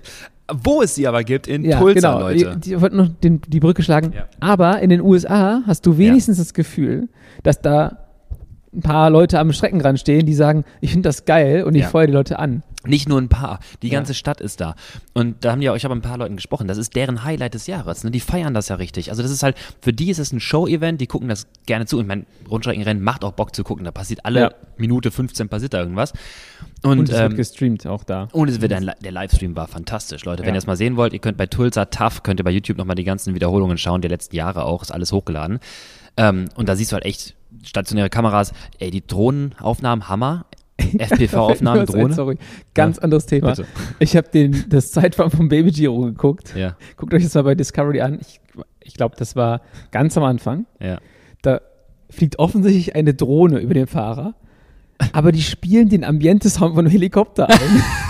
Wo es sie aber gibt, in Ja, Tulsa, genau. Leute. Die, die wollten noch den, die Brücke schlagen. Ja. Aber in den U S A hast du wenigstens das Gefühl, dass da ein paar Leute am Streckenrand stehen, die sagen, ich finde das geil und ich Ja. feuer die Leute an. Nicht nur ein paar, die Ja. ganze Stadt ist da. Und da haben die auch, ich habe mit ein paar Leuten gesprochen, das ist deren Highlight des Jahres. Ne? Die feiern das ja richtig. Also das ist halt, für die ist es ein Show-Event, die gucken das gerne zu. Ich meine, Rundstreckenrennen macht auch Bock zu gucken. Da passiert alle Ja. Minute fünfzehn passiert da irgendwas. Und, Und, es wird ähm, gestreamt auch da. und es wird ein, Li- der Livestream war fantastisch, Leute. Wenn Ja. ihr es mal sehen wollt, ihr könnt bei Tulsa Tough, könnt ihr bei YouTube nochmal die ganzen Wiederholungen schauen, der letzten Jahre auch, ist alles hochgeladen. Ähm, und da siehst du halt echt stationäre Kameras, ey, die Drohnenaufnahmen, Hammer. F P V-Aufnahmen, Fällt mir was ein, Drohne. Sorry, ganz anderes Thema. Bitte. Ich habe den das Zeitfahren vom Baby Giro geguckt. Ja, Guckt euch das mal bei Discovery an. Ich, ich glaube, das war ganz am Anfang. ja. Da fliegt offensichtlich eine Drohne über den Fahrer, aber die spielen den Ambiente-Sound von einem Helikopter ein.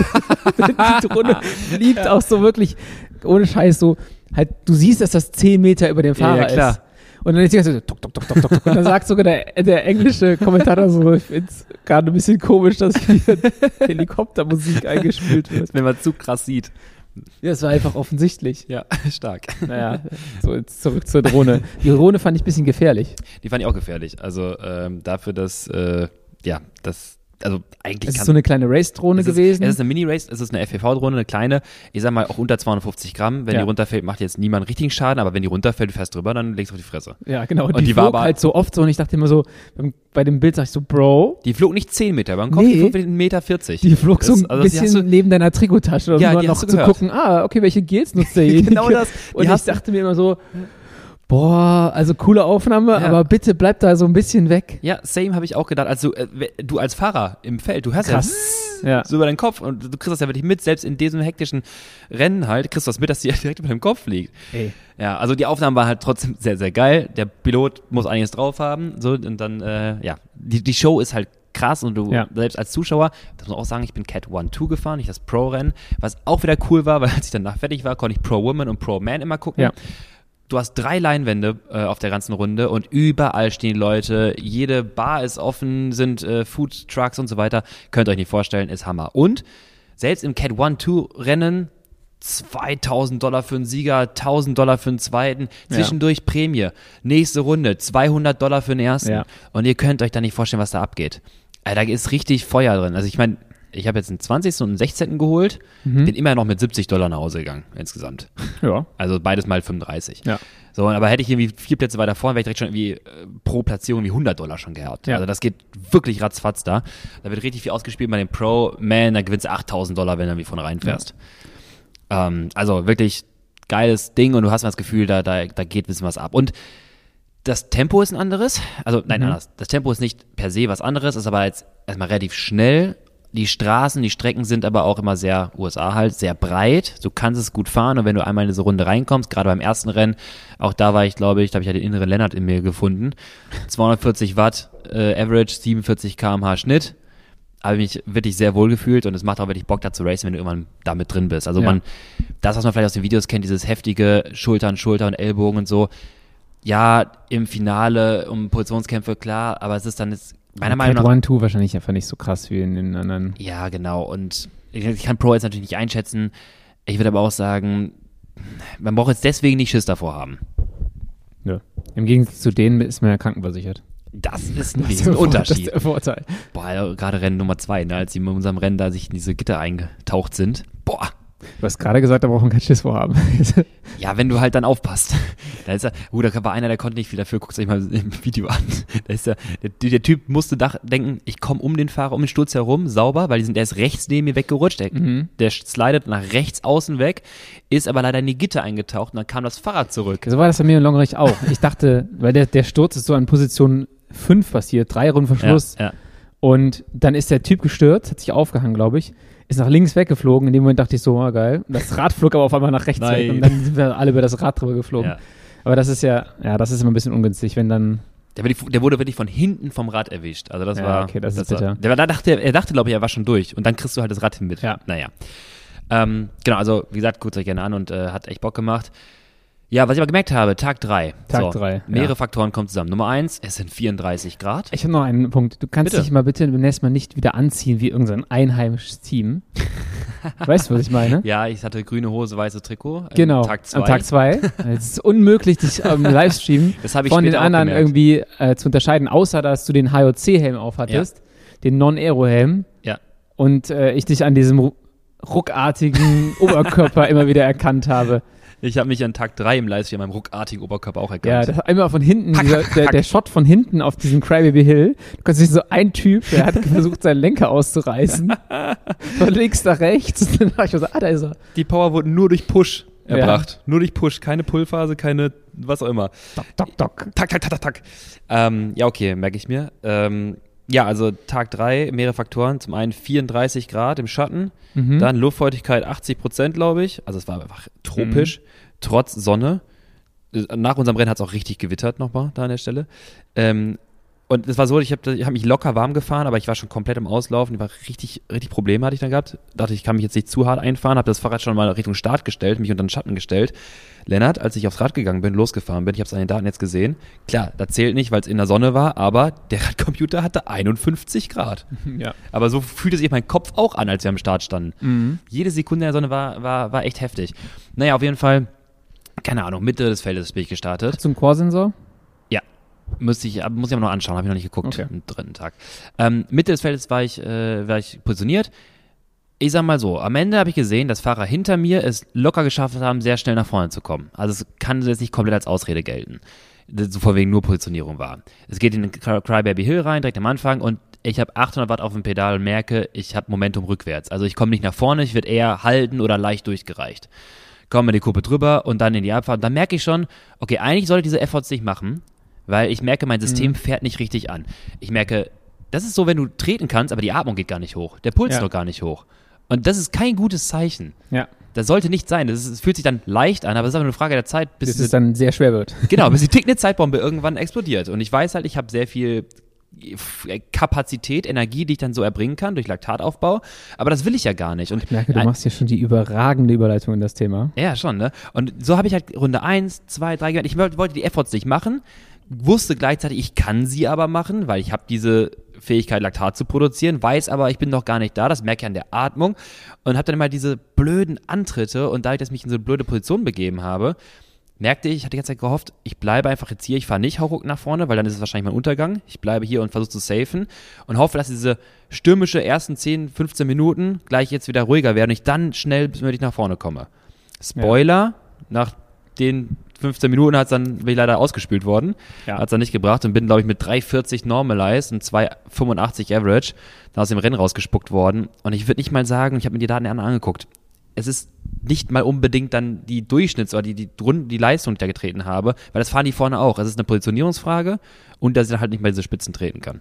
Die Drohne fliegt auch so wirklich, ohne Scheiß, so, halt, du siehst, dass das zehn Meter über dem Ja, Fahrer ja, klar. ist. Und dann ist die ganze Zeit so, tok, tok, tok, tok, tok, tok. Und dann sagt sogar der, der englische Kommentator so, ich find's gerade ein bisschen komisch, dass hier Helikoptermusik eingespielt wird. Wenn man zu krass sieht. Ja, es war einfach offensichtlich. Ja, stark. Naja, so jetzt zurück zur Drohne. Die Drohne fand ich ein bisschen gefährlich. Die fand ich auch gefährlich. Also ähm, dafür, dass, äh, ja, das, also eigentlich Es ist kann- so eine kleine Race-Drohne es ist, gewesen. Es ist eine Mini-Race, es ist eine F P V-Drohne, eine kleine, ich sag mal auch unter zweihundertfünfzig Gramm. Wenn Ja. die runterfällt, macht jetzt niemand richtigen Schaden, aber wenn die runterfällt, du fährst drüber, dann legst du auf die Fresse. Ja, genau. Und, Und die, die war flog aber- halt so oft so und ich dachte immer so, beim- bei dem Bild sag ich so, Bro, Die flog nicht zehn Meter, beim Kopf Nee. die flog einen Meter vierzig. die flog so Das- ein also das bisschen hast du- neben deiner Trikottasche, um Ja, nur die noch hast du zu gehört. gucken, ah, okay, welche Gels nutzt derjenige? Genau das. Die Und ich hast du- dachte mir immer so, Boah, also coole Aufnahme, Ja. aber bitte bleib da so ein bisschen weg. Ja, same habe ich auch gedacht. Also äh, du als Fahrer im Feld, du hörst Krass. ja, Ja. so über deinen Kopf und du kriegst das ja wirklich mit, selbst in diesem hektischen Rennen halt, kriegst du das mit, dass die direkt über deinem Kopf liegt. Ey. Ja, also die Aufnahme war halt trotzdem sehr, sehr geil. Der Pilot muss einiges drauf haben. So, und dann, äh, ja, die, die Show ist halt krass und du Ja. selbst als Zuschauer, das muss man auch sagen, ich bin Cat eins zwei gefahren, nicht das Pro-Rennen, was auch wieder cool war, weil als ich danach fertig war, konnte ich Pro-Woman und Pro-Man immer gucken. Ja. Du hast drei Leinwände äh, auf der ganzen Runde und überall stehen Leute, jede Bar ist offen, sind äh, Food Trucks und so weiter. Könnt ihr euch nicht vorstellen, ist Hammer. Und selbst im Cat eins zwei Rennen zweitausend Dollar für einen Sieger, tausend Dollar für einen zweiten, zwischendurch ja. Prämie, nächste Runde zweihundert Dollar für den ersten. Ja. Und ihr könnt euch da nicht vorstellen, was da abgeht. Also, da ist richtig Feuer drin. Also ich meine, ich habe jetzt einen zwanzigsten und einen sechzehnten geholt, mhm. bin immer noch mit siebzig Dollar nach Hause gegangen insgesamt. Ja. Also beides mal fünfunddreißig. Ja. So, aber hätte ich irgendwie vier Plätze weiter vorne, wäre ich direkt schon irgendwie äh, pro Platzierung irgendwie hundert Dollar schon gehabt. Ja. Also das geht wirklich ratzfatz da. Da wird richtig viel ausgespielt bei dem Pro-Man, da gewinnst du achttausend Dollar, wenn du irgendwie von reinfährst. Ja. Ähm, also wirklich geiles Ding und du hast mal das Gefühl, da, da, da geht ein bisschen was ab. Und das Tempo ist ein anderes. Also nein, mhm. anders. Das Tempo ist nicht per se was anderes, ist aber jetzt erstmal relativ schnell. Die Straßen, die Strecken sind aber auch immer sehr, U S A halt, sehr breit. Du kannst es gut fahren und wenn du einmal in diese Runde reinkommst, gerade beim ersten Rennen, auch da war ich, glaube ich, da habe ich ja den inneren Lennart in mir gefunden. zweihundertvierzig Watt äh, Average, siebenundvierzig Kilometer pro Stunde Schnitt. Habe mich wirklich sehr wohl gefühlt und es macht auch wirklich Bock, da zu racen, wenn du irgendwann da mit drin bist. Also ja. man, das, was man vielleicht aus den Videos kennt, dieses heftige Schultern, Schulter und Ellbogen und so. Ja, im Finale um Positionskämpfe, klar, aber es ist dann jetzt meiner Meinung nach Cat eins zwei wahrscheinlich einfach nicht so krass wie in den anderen. Ja, genau. Und ich, ich kann Pro jetzt natürlich nicht einschätzen. Ich würde aber auch sagen, man braucht jetzt deswegen nicht Schiss davor haben. Ja. Im Gegensatz zu denen ist man ja krankenversichert. Das ist ein Riesenunterschied. Das ist der Vorteil. Boah, also gerade Rennen Nummer zwei, ne, als sie in unserem Rennen da sich in diese Gitter eingetaucht sind. Boah. Du hast gerade gesagt, da braucht man keinen Schiss vorhaben. Ja, wenn du halt dann aufpasst. Da ist ja, gut, da war einer, der konnte nicht viel dafür, guckt euch mal im Video an. Da ist ja, der, der Typ musste dach, denken, ich komme um den Fahrer, um den Sturz herum, sauber, weil die sind, der ist rechts neben mir weggerutscht, der, mhm. der slidet nach rechts außen weg, ist aber leider in die Gitter eingetaucht und dann kam das Fahrrad zurück. So war das bei mir in Longreich auch. Ich dachte, weil der, der Sturz ist so an Position fünf passiert, drei Runden Verschluss. Ja, ja. Und dann ist der Typ gestürzt, hat sich aufgehangen, glaube ich. Ist nach links weggeflogen. In dem Moment dachte ich so, oh, geil. Das Rad flog aber auf einmal nach rechts Nein. weg. Und dann sind wir alle über das Rad drüber geflogen. Ja. Aber das ist ja, ja, das ist immer ein bisschen ungünstig, wenn dann. Der, der wurde wirklich von hinten vom Rad erwischt. Also das ja, war. Okay, das, das ist war, bitter. Der, der dachte, er dachte, glaube ich, er war schon durch. Und dann kriegst du halt das Rad hin mit. Ja. Naja. Ähm, genau, also wie gesagt, guckt euch gerne an und äh, hat echt Bock gemacht. Ja, was ich aber gemerkt habe, Tag drei. Tag drei. So, mehrere ja. Faktoren kommen zusammen. Nummer eins, es sind vierunddreißig Grad. Ich habe noch einen Punkt. Du kannst bitte. dich mal bitte beim nächsten Mal nicht wieder anziehen wie irgendein einheimisches Team. Weißt du, was ich meine? Ja, ich hatte grüne Hose, weißes Trikot. Genau, Tag zwei. am Tag zwei. Es ist unmöglich, dich am Livestream das hab ich von den später anderen auch gemerkt. irgendwie äh, zu unterscheiden, außer dass du den H O C-Helm aufhattest, ja. den Non-Aero-Helm. Ja. Und äh, ich dich an diesem ruckartigen Oberkörper immer wieder erkannt habe. Ich habe mich an Tag drei im Livestream an meinem ruckartigen Oberkörper auch erkannt. Ja, das einmal von hinten, hack, dieser, hack, der, hack. der Shot von hinten auf diesem Crybaby Hill. Du kannst dich so ein Typ, der hat versucht, seinen Lenker auszureißen. Von links nach rechts. Und dann war ich so, ah, da ist er. Die Power wurde nur durch Push erbracht. Ja. Nur durch Push. Keine Pullphase, keine was auch immer. Dock, dock, dock. Tak, tak, tak, tak, tak. Ähm, ja, okay, merke ich mir. Ähm, ja, also Tag drei, mehrere Faktoren. Zum einen vierunddreißig Grad im Schatten. Mhm. Dann Luftfeuchtigkeit achtzig Prozent, glaube ich. Also es war einfach tropisch. Mhm. Trotz Sonne. Nach unserem Rennen hat es auch richtig gewittert nochmal da an der Stelle. Ähm, und es war so, ich habe ich hab mich locker warm gefahren, aber ich war schon komplett im Auslaufen. Ich war richtig, richtig Probleme hatte ich dann gehabt. Dachte, ich kann mich jetzt nicht zu hart einfahren. Habe das Fahrrad schon mal Richtung Start gestellt, mich unter den Schatten gestellt. Lennart, als ich aufs Rad gegangen bin, losgefahren bin, ich habe es an den Daten jetzt gesehen. Klar, das zählt nicht, weil es in der Sonne war, aber der Radcomputer hatte einundfünfzig Grad. Ja. Aber so fühlte sich mein Kopf auch an, als wir am Start standen. Mhm. Jede Sekunde in der Sonne war, war, war echt heftig. Naja, auf jeden Fall, keine Ahnung, Mitte des Feldes bin ich gestartet. Zum Core-Sensor? Ja, müsste ich, muss ich aber noch anschauen, habe ich noch nicht geguckt, okay. am dritten Tag. Ähm, Mitte des Feldes war ich, äh, war ich positioniert. Ich sag mal so, am Ende habe ich gesehen, dass Fahrer hinter mir es locker geschafft haben, sehr schnell nach vorne zu kommen. Also es kann jetzt nicht komplett als Ausrede gelten. So vor wegen nur Positionierung war. Es geht in den Crybaby Hill rein, direkt am Anfang und ich habe achthundert Watt auf dem Pedal und merke, ich habe Momentum rückwärts. Also ich komme nicht nach vorne, ich werde eher halten oder leicht durchgereicht. komme die Kurve drüber und dann in die Abfahrt. Und dann merke ich schon, okay, eigentlich sollte ich diese Efforts nicht machen, weil ich merke, mein System mhm. fährt nicht richtig an. Ich merke, das ist so, wenn du treten kannst, aber die Atmung geht gar nicht hoch. Der Puls ja. noch gar nicht hoch. Und das ist kein gutes Zeichen. Ja. Das sollte nicht sein. Das, ist, das fühlt sich dann leicht an, aber es ist einfach nur eine Frage der Zeit, bis es das dann sehr schwer wird. Genau, bis die tickende Zeitbombe irgendwann explodiert. Und ich weiß halt, ich habe sehr viel Kapazität, Energie, die ich dann so erbringen kann durch Laktataufbau, aber das will ich ja gar nicht. Und ich merke, du ein, machst hier schon die überragende Überleitung in das Thema. Ja, schon, ne? Und so habe ich halt Runde eins, zwei, drei gemacht. Ich wollte die Efforts nicht machen, wusste gleichzeitig, ich kann sie aber machen, weil ich habe diese Fähigkeit, Laktat zu produzieren, weiß aber, ich bin noch gar nicht da, das merke ich an der Atmung und habe dann immer diese blöden Antritte und dadurch, dass ich mich in so eine blöde Position begeben habe, merkte ich, ich hatte die ganze Zeit gehofft, ich bleibe einfach jetzt hier, ich fahre nicht hauruck nach vorne, weil dann ist es wahrscheinlich mein Untergang. Ich bleibe hier und versuche zu safen und hoffe, dass diese stürmische ersten zehn, fünfzehn Minuten gleich jetzt wieder ruhiger werden und ich dann schnell bis möglich nach vorne komme. Spoiler, ja. nach den fünfzehn Minuten hat es dann, bin ich leider ausgespült worden, ja. hat es dann nicht gebracht und bin, glaube ich, mit drei vierzig Normalized und zwei fünfundachtzig Average dann aus dem Rennen rausgespuckt worden und ich würde nicht mal sagen, ich habe mir die Daten angeguckt, es ist nicht mal unbedingt dann die Durchschnitts- oder die, die, die, die Leistung, die ich da getreten habe, weil das fahren die vorne auch. Es ist eine Positionierungsfrage und dass ich dann halt nicht mehr diese Spitzen treten kann.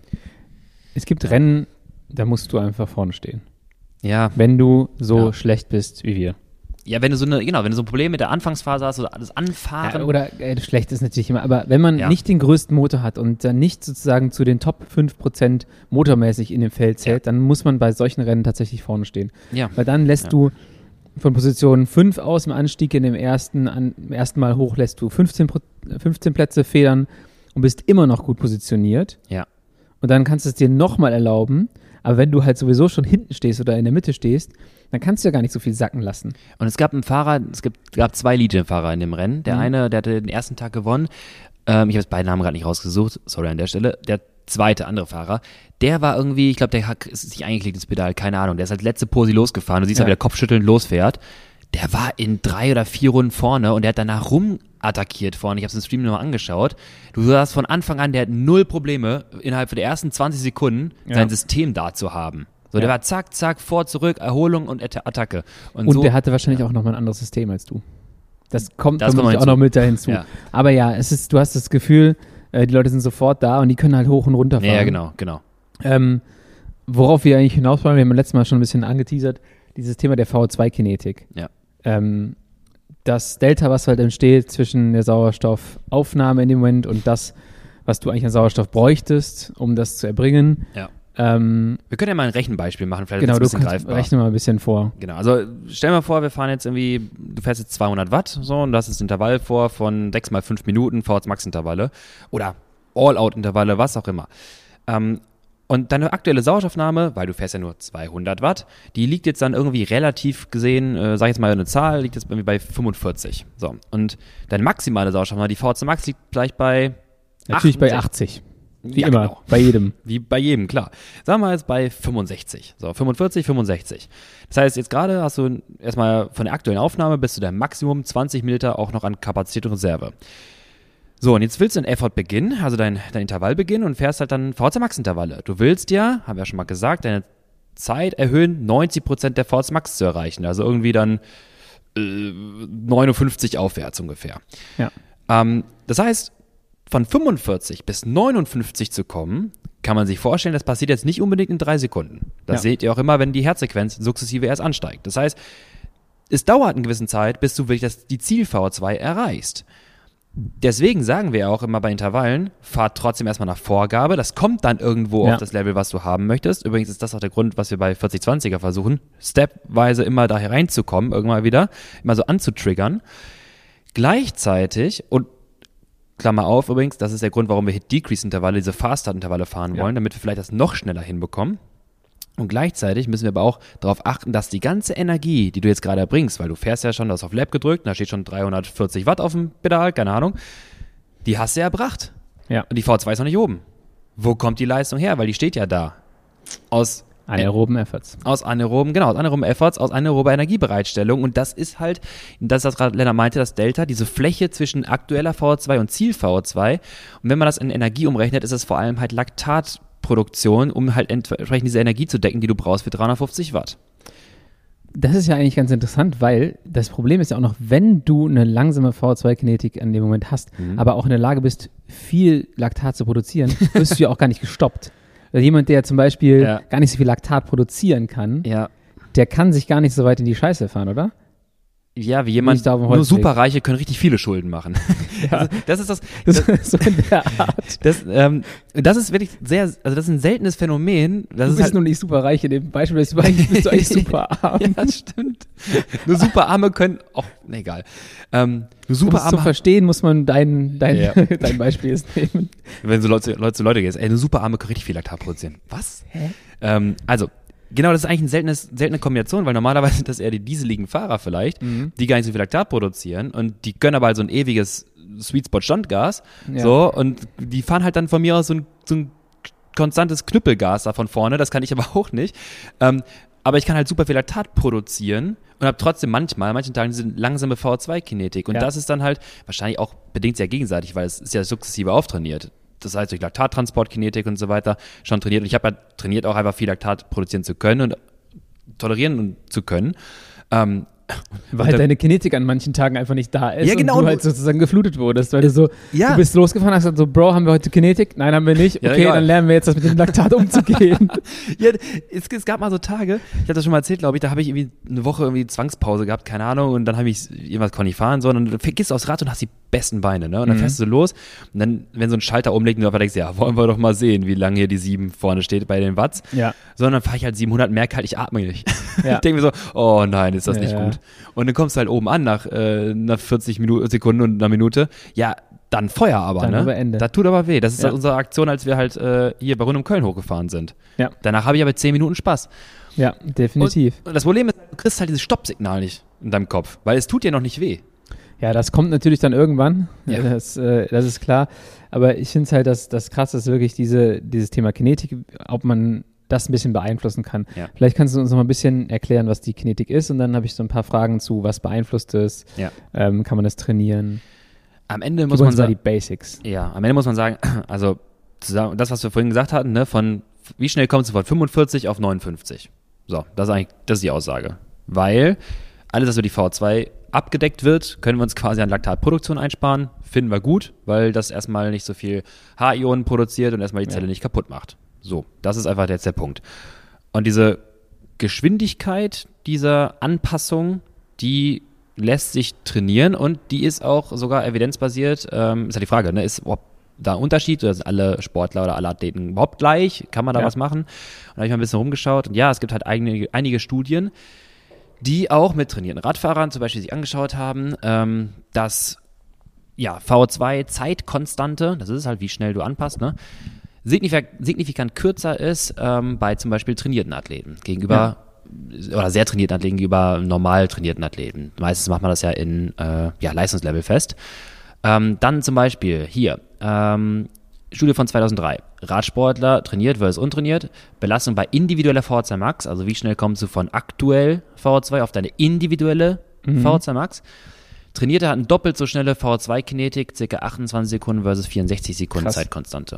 Es gibt Rennen, da musst du einfach vorne stehen. Ja. Wenn du so ja. schlecht bist wie wir. Ja, wenn du so eine, genau, wenn du so ein Problem mit der Anfangsphase hast oder das Anfahren. Ja, oder äh, schlecht ist natürlich immer, aber wenn man ja. nicht den größten Motor hat und dann nicht sozusagen zu den Top fünf Prozent motormäßig in dem Feld zählt, ja. dann muss man bei solchen Rennen tatsächlich vorne stehen. Ja. Weil dann lässt ja. du von Position fünf aus im Anstieg in dem ersten, an, im ersten Mal hoch lässt du fünfzehn, fünfzehn Plätze federn und bist immer noch gut positioniert. Ja. Und dann kannst du es dir nochmal erlauben. Aber wenn du halt sowieso schon hinten stehst oder in der Mitte stehst, dann kannst du ja gar nicht so viel sacken lassen. Und es gab einen Fahrer, es gibt, gab zwei Legion-Fahrer in dem Rennen. Der mhm. eine, der hatte den ersten Tag gewonnen. Ähm, ich habe jetzt beide Namen gerade nicht rausgesucht. Sorry an der Stelle. Der zweite, andere Fahrer, der war irgendwie, ich glaube, der hat sich eingeklickt ins Pedal, keine Ahnung. Der ist halt letzte Posi losgefahren. Du siehst ja, wie der Kopfschütteln losfährt. Der war in drei oder vier Runden vorne und der hat danach rumattackiert vorne. Ich habe es im Stream nochmal angeschaut. Du sahst von Anfang an, der hat null Probleme, innerhalb der ersten zwanzig Sekunden ja. sein System da zu haben. So, der ja. war zack, zack, vor, zurück, Erholung und Attacke. Und, und so, der hatte wahrscheinlich ja. auch nochmal ein anderes System als du. Das kommt das kommt auch noch mit da hinzu. Ja. Aber ja, es ist, du hast das Gefühl, äh, die Leute sind sofort da und die können halt hoch und runter fahren. Ja, genau, genau. Ähm, worauf wir eigentlich hinaus wollen, wir haben letztes Mal schon ein bisschen angeteasert, dieses Thema der V O zwei Kinetik. Ja. Ähm, das Delta, was halt entsteht zwischen der Sauerstoffaufnahme in dem Moment und das, was du eigentlich an Sauerstoff bräuchtest, um das zu erbringen. Ja. Ähm, wir können ja mal ein Rechenbeispiel machen, vielleicht genau, ist es ein bisschen du kannst, greifbar. Rechne mal ein bisschen vor. Genau, also stell mal vor, wir fahren jetzt irgendwie, du fährst jetzt zweihundert Watt, so, und du hast das Intervall vor von sechs mal fünf Minuten, V H Max-Intervalle oder All-Out-Intervalle, was auch immer. Ähm, Und deine aktuelle Sauerstoffnahme, weil du fährst ja nur zweihundert Watt, die liegt jetzt dann irgendwie relativ gesehen, äh, sag ich jetzt mal eine Zahl, liegt jetzt irgendwie bei fünfundvierzig. So. Und deine maximale Sauerstoffnahme, die V H C Max, liegt vielleicht bei Natürlich bei achtzig. Wie ja, immer, genau. bei jedem. Wie bei jedem, klar. Sagen wir jetzt bei fünfundsechzig. So, fünfundvierzig, fünfundsechzig. Das heißt, jetzt gerade hast du erstmal von der aktuellen Aufnahme bis zu deinem Maximum zwanzig Milliliter auch noch an Kapazität und Reserve. So, und jetzt willst du einen Effort beginnen, also dein, dein Intervall beginnen und fährst halt dann V H C Max Intervalle. Du willst ja, haben wir ja schon mal gesagt, deine Zeit erhöhen, neunzig Prozent der V H C Max zu erreichen. Also irgendwie dann äh, neunundfünfzig aufwärts ungefähr. Ja. Ähm, das heißt, von fünfundvierzig bis neunundfünfzig zu kommen, kann man sich vorstellen, das passiert jetzt nicht unbedingt in drei Sekunden. Das ja. seht ihr auch immer, wenn die Herzfrequenz sukzessive erst ansteigt. Das heißt, es dauert eine gewisse Zeit, bis du wirklich das, die Ziel-V H zwei erreichst. Deswegen sagen wir auch immer bei Intervallen, fahrt trotzdem erstmal nach Vorgabe. Das kommt dann irgendwo ja. auf das Level, was du haben möchtest. Übrigens ist das auch der Grund, was wir bei vierzig zwanziger versuchen, stepweise immer da hereinzukommen, irgendwann wieder, immer so anzutriggern. Gleichzeitig, und Klammer auf übrigens, das ist der Grund, warum wir Hit-Decrease-Intervalle, diese Fast-Start-Intervalle fahren ja. wollen, damit wir vielleicht das noch schneller hinbekommen. Und gleichzeitig müssen wir aber auch darauf achten, dass die ganze Energie, die du jetzt gerade erbringst, weil du fährst ja schon, du hast auf Lab gedrückt, da steht schon dreihundertvierzig Watt auf dem Pedal, keine Ahnung, die hast du ja erbracht. Ja. Und die V H zwei ist noch nicht oben. Wo kommt die Leistung her? Weil die steht ja da. Aus anaeroben Efforts. Aus anaeroben, genau, aus anaeroben Efforts, aus anaerober Energiebereitstellung. Und das ist halt, das, was gerade Lennart meinte, das Delta, diese Fläche zwischen aktueller V H zwei und Ziel-V H zwei. Und wenn man das in Energie umrechnet, ist es vor allem halt Laktatproduktion, um halt entsprechend diese Energie zu decken, die du brauchst für dreihundertfünfzig Watt. das ist ja eigentlich ganz interessant, weil das Problem ist ja auch noch, wenn du eine langsame V O zwei Kinetik in dem Moment hast, mhm. aber auch in der Lage bist, viel Laktat zu produzieren, wirst du ja auch gar nicht gestoppt. Weil jemand, der zum Beispiel ja. gar nicht so viel Laktat produzieren kann, ja. der kann sich gar nicht so weit in die Scheiße fahren, oder? Ja, wie jemand, nur Superreiche können richtig viele Schulden machen. Ja. Also, das ist das, das so in der Art. Das, ähm, das ist wirklich sehr, also das ist ein seltenes Phänomen. Das du ist bist halt nur nicht superreich in dem Beispiel, bist du eigentlich, bist du eigentlich super arm. Ja, das stimmt. Nur Superarme können, auch, ne, egal. Ähm, nur Superarme. Um es zu verstehen, muss man dein, dein, ja. dein Beispiel jetzt nehmen. Wenn so Leute, Leute zu Leute gehst, ey, nur Superarme können richtig viel Laktat produzieren. Was? Hä? Ähm, also, genau, das ist eigentlich eine seltene, seltene Kombination, weil normalerweise sind das eher die dieseligen Fahrer vielleicht, mhm. die gar nicht so viel Laktat produzieren und die gönnen aber halt so ein ewiges Sweet Spot Standgas, ja. so, und die fahren halt dann von mir aus so ein, so ein konstantes Knüppelgas da von vorne, das kann ich aber auch nicht, ähm, aber ich kann halt super viel Laktat produzieren und habe trotzdem manchmal, an manchen Tagen diese langsame V O zwei Kinetik und ja. das ist dann halt wahrscheinlich auch bedingt sehr gegenseitig, weil es ist ja sukzessive auftrainiert. Das heißt, durch Laktattransportkinetik und so weiter schon trainiert. Und ich habe ja trainiert, auch einfach viel Laktat produzieren zu können und tolerieren und zu können. Ähm, weil halt deine Kinetik an manchen Tagen einfach nicht da ist ja, genau, und du halt sozusagen geflutet wurdest, weil du so, ja. du bist losgefahren, hast gesagt so, Bro, haben wir heute Kinetik? Nein, haben wir nicht. Okay, ja, dann lernen wir jetzt, das mit dem Laktat umzugehen. ja, es, es gab mal so Tage, ich habe das schon mal erzählt, glaube ich, da habe ich irgendwie eine Woche irgendwie Zwangspause gehabt, keine Ahnung, und dann habe ich irgendwas konnte ich fahren, so, und dann gehst du aufs Rad und hast die besten Beine, ne, und dann mhm. fährst du los und dann, wenn so ein Schalter umlegt und du einfach denkst, ja, wollen wir doch mal sehen, wie lange hier die sieben vorne steht bei den Watts, ja. sondern dann fahre ich halt siebenhundert, merke halt, ich atme nicht. Ja. Ich denke mir so, oh nein, ist das ja, nicht ja. gut. Und dann kommst du halt oben an nach, äh, nach vierzig Minuten, Sekunden und einer Minute, ja, dann Feuer aber, dann ne? Aber Ende. Das tut aber weh. Das ist ja. halt unsere Aktion, als wir halt äh, hier bei Rund um Köln hochgefahren sind. Ja. Danach habe ich aber zehn Minuten Spaß. Ja, definitiv. Und, und das Problem ist, du kriegst halt dieses Stoppsignal nicht in deinem Kopf, weil es tut dir noch nicht weh. Ja, das kommt natürlich dann irgendwann, ja. das, äh, das ist klar. Aber ich finde es halt, dass das Krasse ist wirklich diese, dieses Thema Kinetik, ob man das ein bisschen beeinflussen kann. Ja. Vielleicht kannst du uns noch mal ein bisschen erklären, was die Kinetik ist, und dann habe ich so ein paar Fragen zu, was beeinflusst es, ja. ähm, kann man das trainieren? Am Ende muss man sagen, die Basics. Ja, am Ende muss man sagen, also das, was wir vorhin gesagt hatten, ne, von wie schnell kommst du von fünfundvierzig auf neunundfünfzig? So, das ist eigentlich, das ist die Aussage. Weil alles, was über die V O zwei abgedeckt wird, können wir uns quasi an Laktatproduktion einsparen. Finden wir gut, weil das erstmal nicht so viel H-Ionen produziert und erstmal die Zelle ja. nicht kaputt macht. So, das ist einfach jetzt der Punkt. Und diese Geschwindigkeit dieser Anpassung, die lässt sich trainieren und die ist auch sogar evidenzbasiert. Ähm, ist ja die Frage, ne? Ist überhaupt da ein Unterschied oder sind alle Sportler oder alle Athleten überhaupt gleich? Kann man da ja. was machen? Und da habe ich mal ein bisschen rumgeschaut. Und ja, es gibt halt einige, einige Studien, die auch mit trainierten Radfahrern zum Beispiel sich angeschaut haben, ähm, dass ja, V O zwei Zeitkonstante, das ist halt, wie schnell du anpasst, ne, signifik- signifikant kürzer ist ähm, bei zum Beispiel trainierten Athleten gegenüber ja. oder sehr trainierten Athleten gegenüber normal trainierten Athleten. Meistens macht man das ja in äh, ja, Leistungslevel fest. Ähm, dann zum Beispiel hier, ähm, Studie von zweitausenddrei. Radsportler trainiert versus untrainiert. Belastung bei individueller V O zwei Max, also wie schnell kommst du von aktuell V O zwei auf deine individuelle mhm. V O zwei Max. Trainierte hatten doppelt so schnelle V O zwei Kinetik, ca. achtundzwanzig Sekunden versus vierundsechzig Sekunden Krass. Zeitkonstante.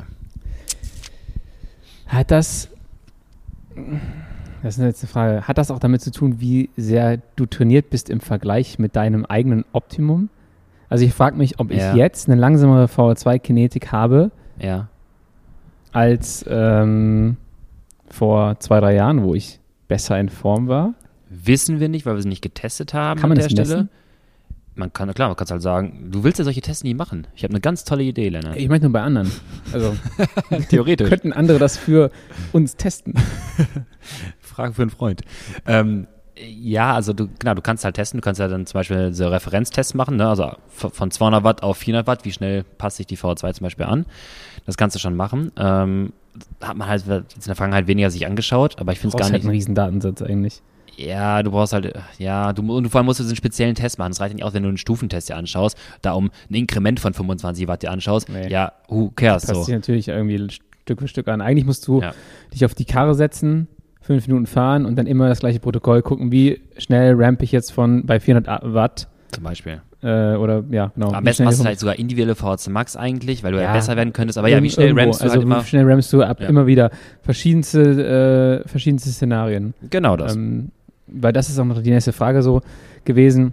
Hat das, das ist jetzt eine Frage, hat das auch damit zu tun, wie sehr du trainiert bist im Vergleich mit deinem eigenen Optimum? Also ich frage mich, ob ja. ich jetzt eine langsamere V O zwei Kinetik habe, ja. als ähm, vor zwei, drei Jahren, wo ich besser in Form war. Wissen wir nicht, weil wir sie nicht getestet haben kann man an der das Stelle. Messen? Man kann, klar, man kann halt sagen, du willst ja solche Tests nie machen. Ich habe eine ganz tolle Idee, Lennart. Ich meine nur bei anderen. Also theoretisch. Könnten andere das für uns testen? Frage für einen Freund. Ähm, ja, also du, genau, du kannst halt testen. Du kannst ja dann zum Beispiel so Referenztests machen, ne? Also von zweihundert Watt auf vierhundert Watt. Wie schnell passt sich die V O zwei zum Beispiel an? Das kannst du schon machen. Ähm, hat man halt in der Vergangenheit weniger sich angeschaut, aber ich finde es gar nicht. Das ist halt ein riesen Datensatz eigentlich. Ja, du brauchst halt, ja, du, und vor allem musst du diesen speziellen Test machen. Es reicht nicht aus, wenn du einen Stufentest dir anschaust, da um ein Inkrement von fünfundzwanzig Watt dir anschaust. Nee. Ja, who cares? Das passt so. sich natürlich irgendwie Stück für Stück an. Eigentlich musst du ja. dich auf die Karre setzen, fünf Minuten fahren und dann immer das gleiche Protokoll gucken, wie schnell ramp ich jetzt von bei vierhundert Watt. Zum Beispiel. Äh, oder, ja, genau. Am besten machst du halt sogar individuelle V O zwei Max eigentlich, weil du ja, ja besser werden könntest. Aber ja, wie schnell irgendwo. rammst du also halt immer? Wie schnell rammst du ab ja. immer wieder? Verschiedenste, äh, verschiedenste Szenarien. Genau das. Ähm, weil das ist auch noch die nächste Frage so gewesen,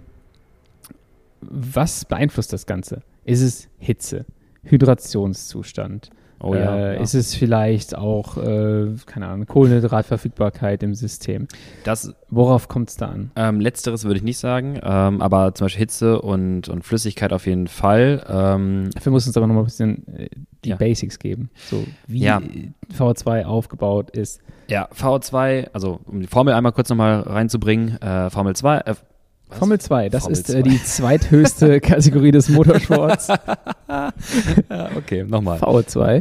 was beeinflusst das Ganze? Ist es Hitze, Hydrationszustand? Oh ja, äh, ja. Ist es vielleicht auch, äh, keine Ahnung, Kohlenhydratverfügbarkeit im System? Das, Worauf kommt es da an? ähm, Letzteres würde ich nicht sagen, ähm, aber zum Beispiel Hitze und, und Flüssigkeit auf jeden Fall. Ähm, Dafür muss uns aber nochmal ein bisschen äh, die Ja. Basics geben, so wie Ja. V O zwei aufgebaut ist. ja, V O zwei, also um die Formel einmal kurz nochmal reinzubringen, äh, Formel zwei, äh, was? Formel zwei, das Formel ist äh, zwei. die zweithöchste Kategorie des Motorsports. Ja, okay, nochmal. V O zwei.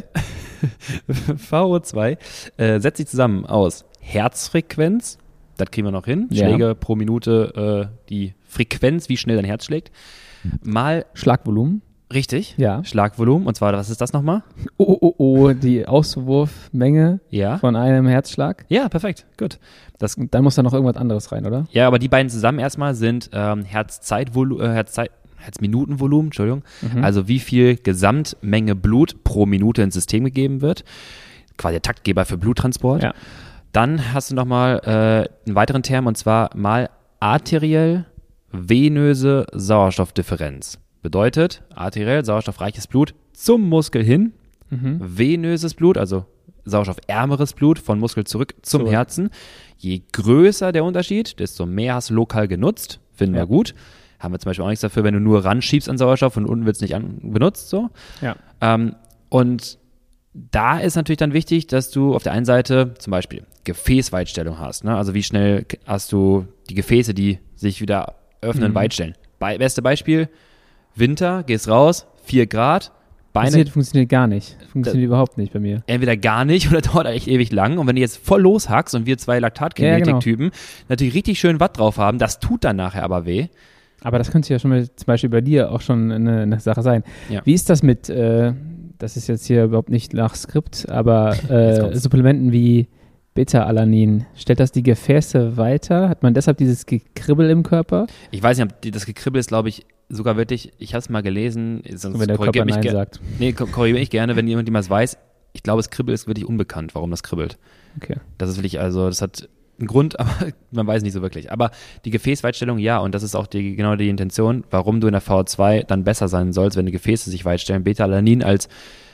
V O zwei äh, setzt sich zusammen aus Herzfrequenz, das kriegen wir noch hin, Ja. Schläge pro Minute, äh, die Frequenz, wie schnell dein Herz schlägt, mal, Schlagvolumen. richtig, Ja. Schlagvolumen, und zwar, was ist das nochmal? Oh, oh, oh, die Auswurfmenge Ja. von einem Herzschlag. Ja, perfekt, gut. Das, Und dann muss da noch irgendwas anderes rein, oder? ja, aber die beiden zusammen erstmal sind ähm, Herzzeitvolu- äh, Herzzeit Herzminutenvolumen, Entschuldigung, Mhm. also wie viel Gesamtmenge Blut pro Minute ins System gegeben wird, quasi der Taktgeber für Bluttransport. Ja. Dann hast du nochmal äh, einen weiteren Term, und zwar mal arteriell venöse Sauerstoffdifferenz. Bedeutet, arteriell, sauerstoffreiches Blut zum Muskel hin, Mhm. venöses Blut, also sauerstoffärmeres Blut von Muskel zurück zum Zurück. Herzen. Je größer der Unterschied, desto mehr hast du lokal genutzt. Finden Ja. wir gut. Haben wir zum Beispiel auch nichts dafür, wenn du nur ranschiebst an Sauerstoff und unten wird es nicht an, benutzt. So. Ja. Ähm, und da ist natürlich dann wichtig, dass du auf der einen Seite zum Beispiel Gefäßweitstellung hast. Ne? Also wie schnell k- hast du die Gefäße, die sich wieder öffnen, Mhm. weitstellen. Be- beste Beispiel, Winter, gehst raus, vier Grad, Beine Funktioniert, funktioniert gar nicht. Funktioniert überhaupt nicht bei mir. entweder gar nicht oder dauert echt ewig lang. Und wenn du jetzt voll loshackst und wir zwei Laktatkinetik-Typen natürlich richtig schön Watt drauf haben, das tut dann nachher aber weh. Aber das könnte ja schon mal zum Beispiel bei dir auch schon eine, eine Sache sein. Ja. Wie ist das mit, äh, das ist jetzt hier überhaupt nicht nach Skript, aber Jetzt äh, kommt's. Supplementen wie Beta-Alanin, stellt das die Gefäße weiter? Hat man deshalb dieses Gekribbel im Körper? Ich weiß nicht, ob die- das Gekribbel ist, glaube ich, sogar wirklich, ich habe es mal gelesen, sonst Wenn der korrigiert Körper mich Nein ger- sagt. Nee, ko- korrigiere mich gerne, wenn jemand jemals weiß. Ich glaube, es kribbelt ist wirklich unbekannt, warum das kribbelt. Okay. Das ist wirklich, also, das hat einen Grund, aber man weiß nicht so wirklich. Aber die Gefäßweitstellung, ja, und das ist auch die, genau die Intention, warum du in der V O zwei dann besser sein sollst, wenn die Gefäße sich weitstellen. Beta-Alanin als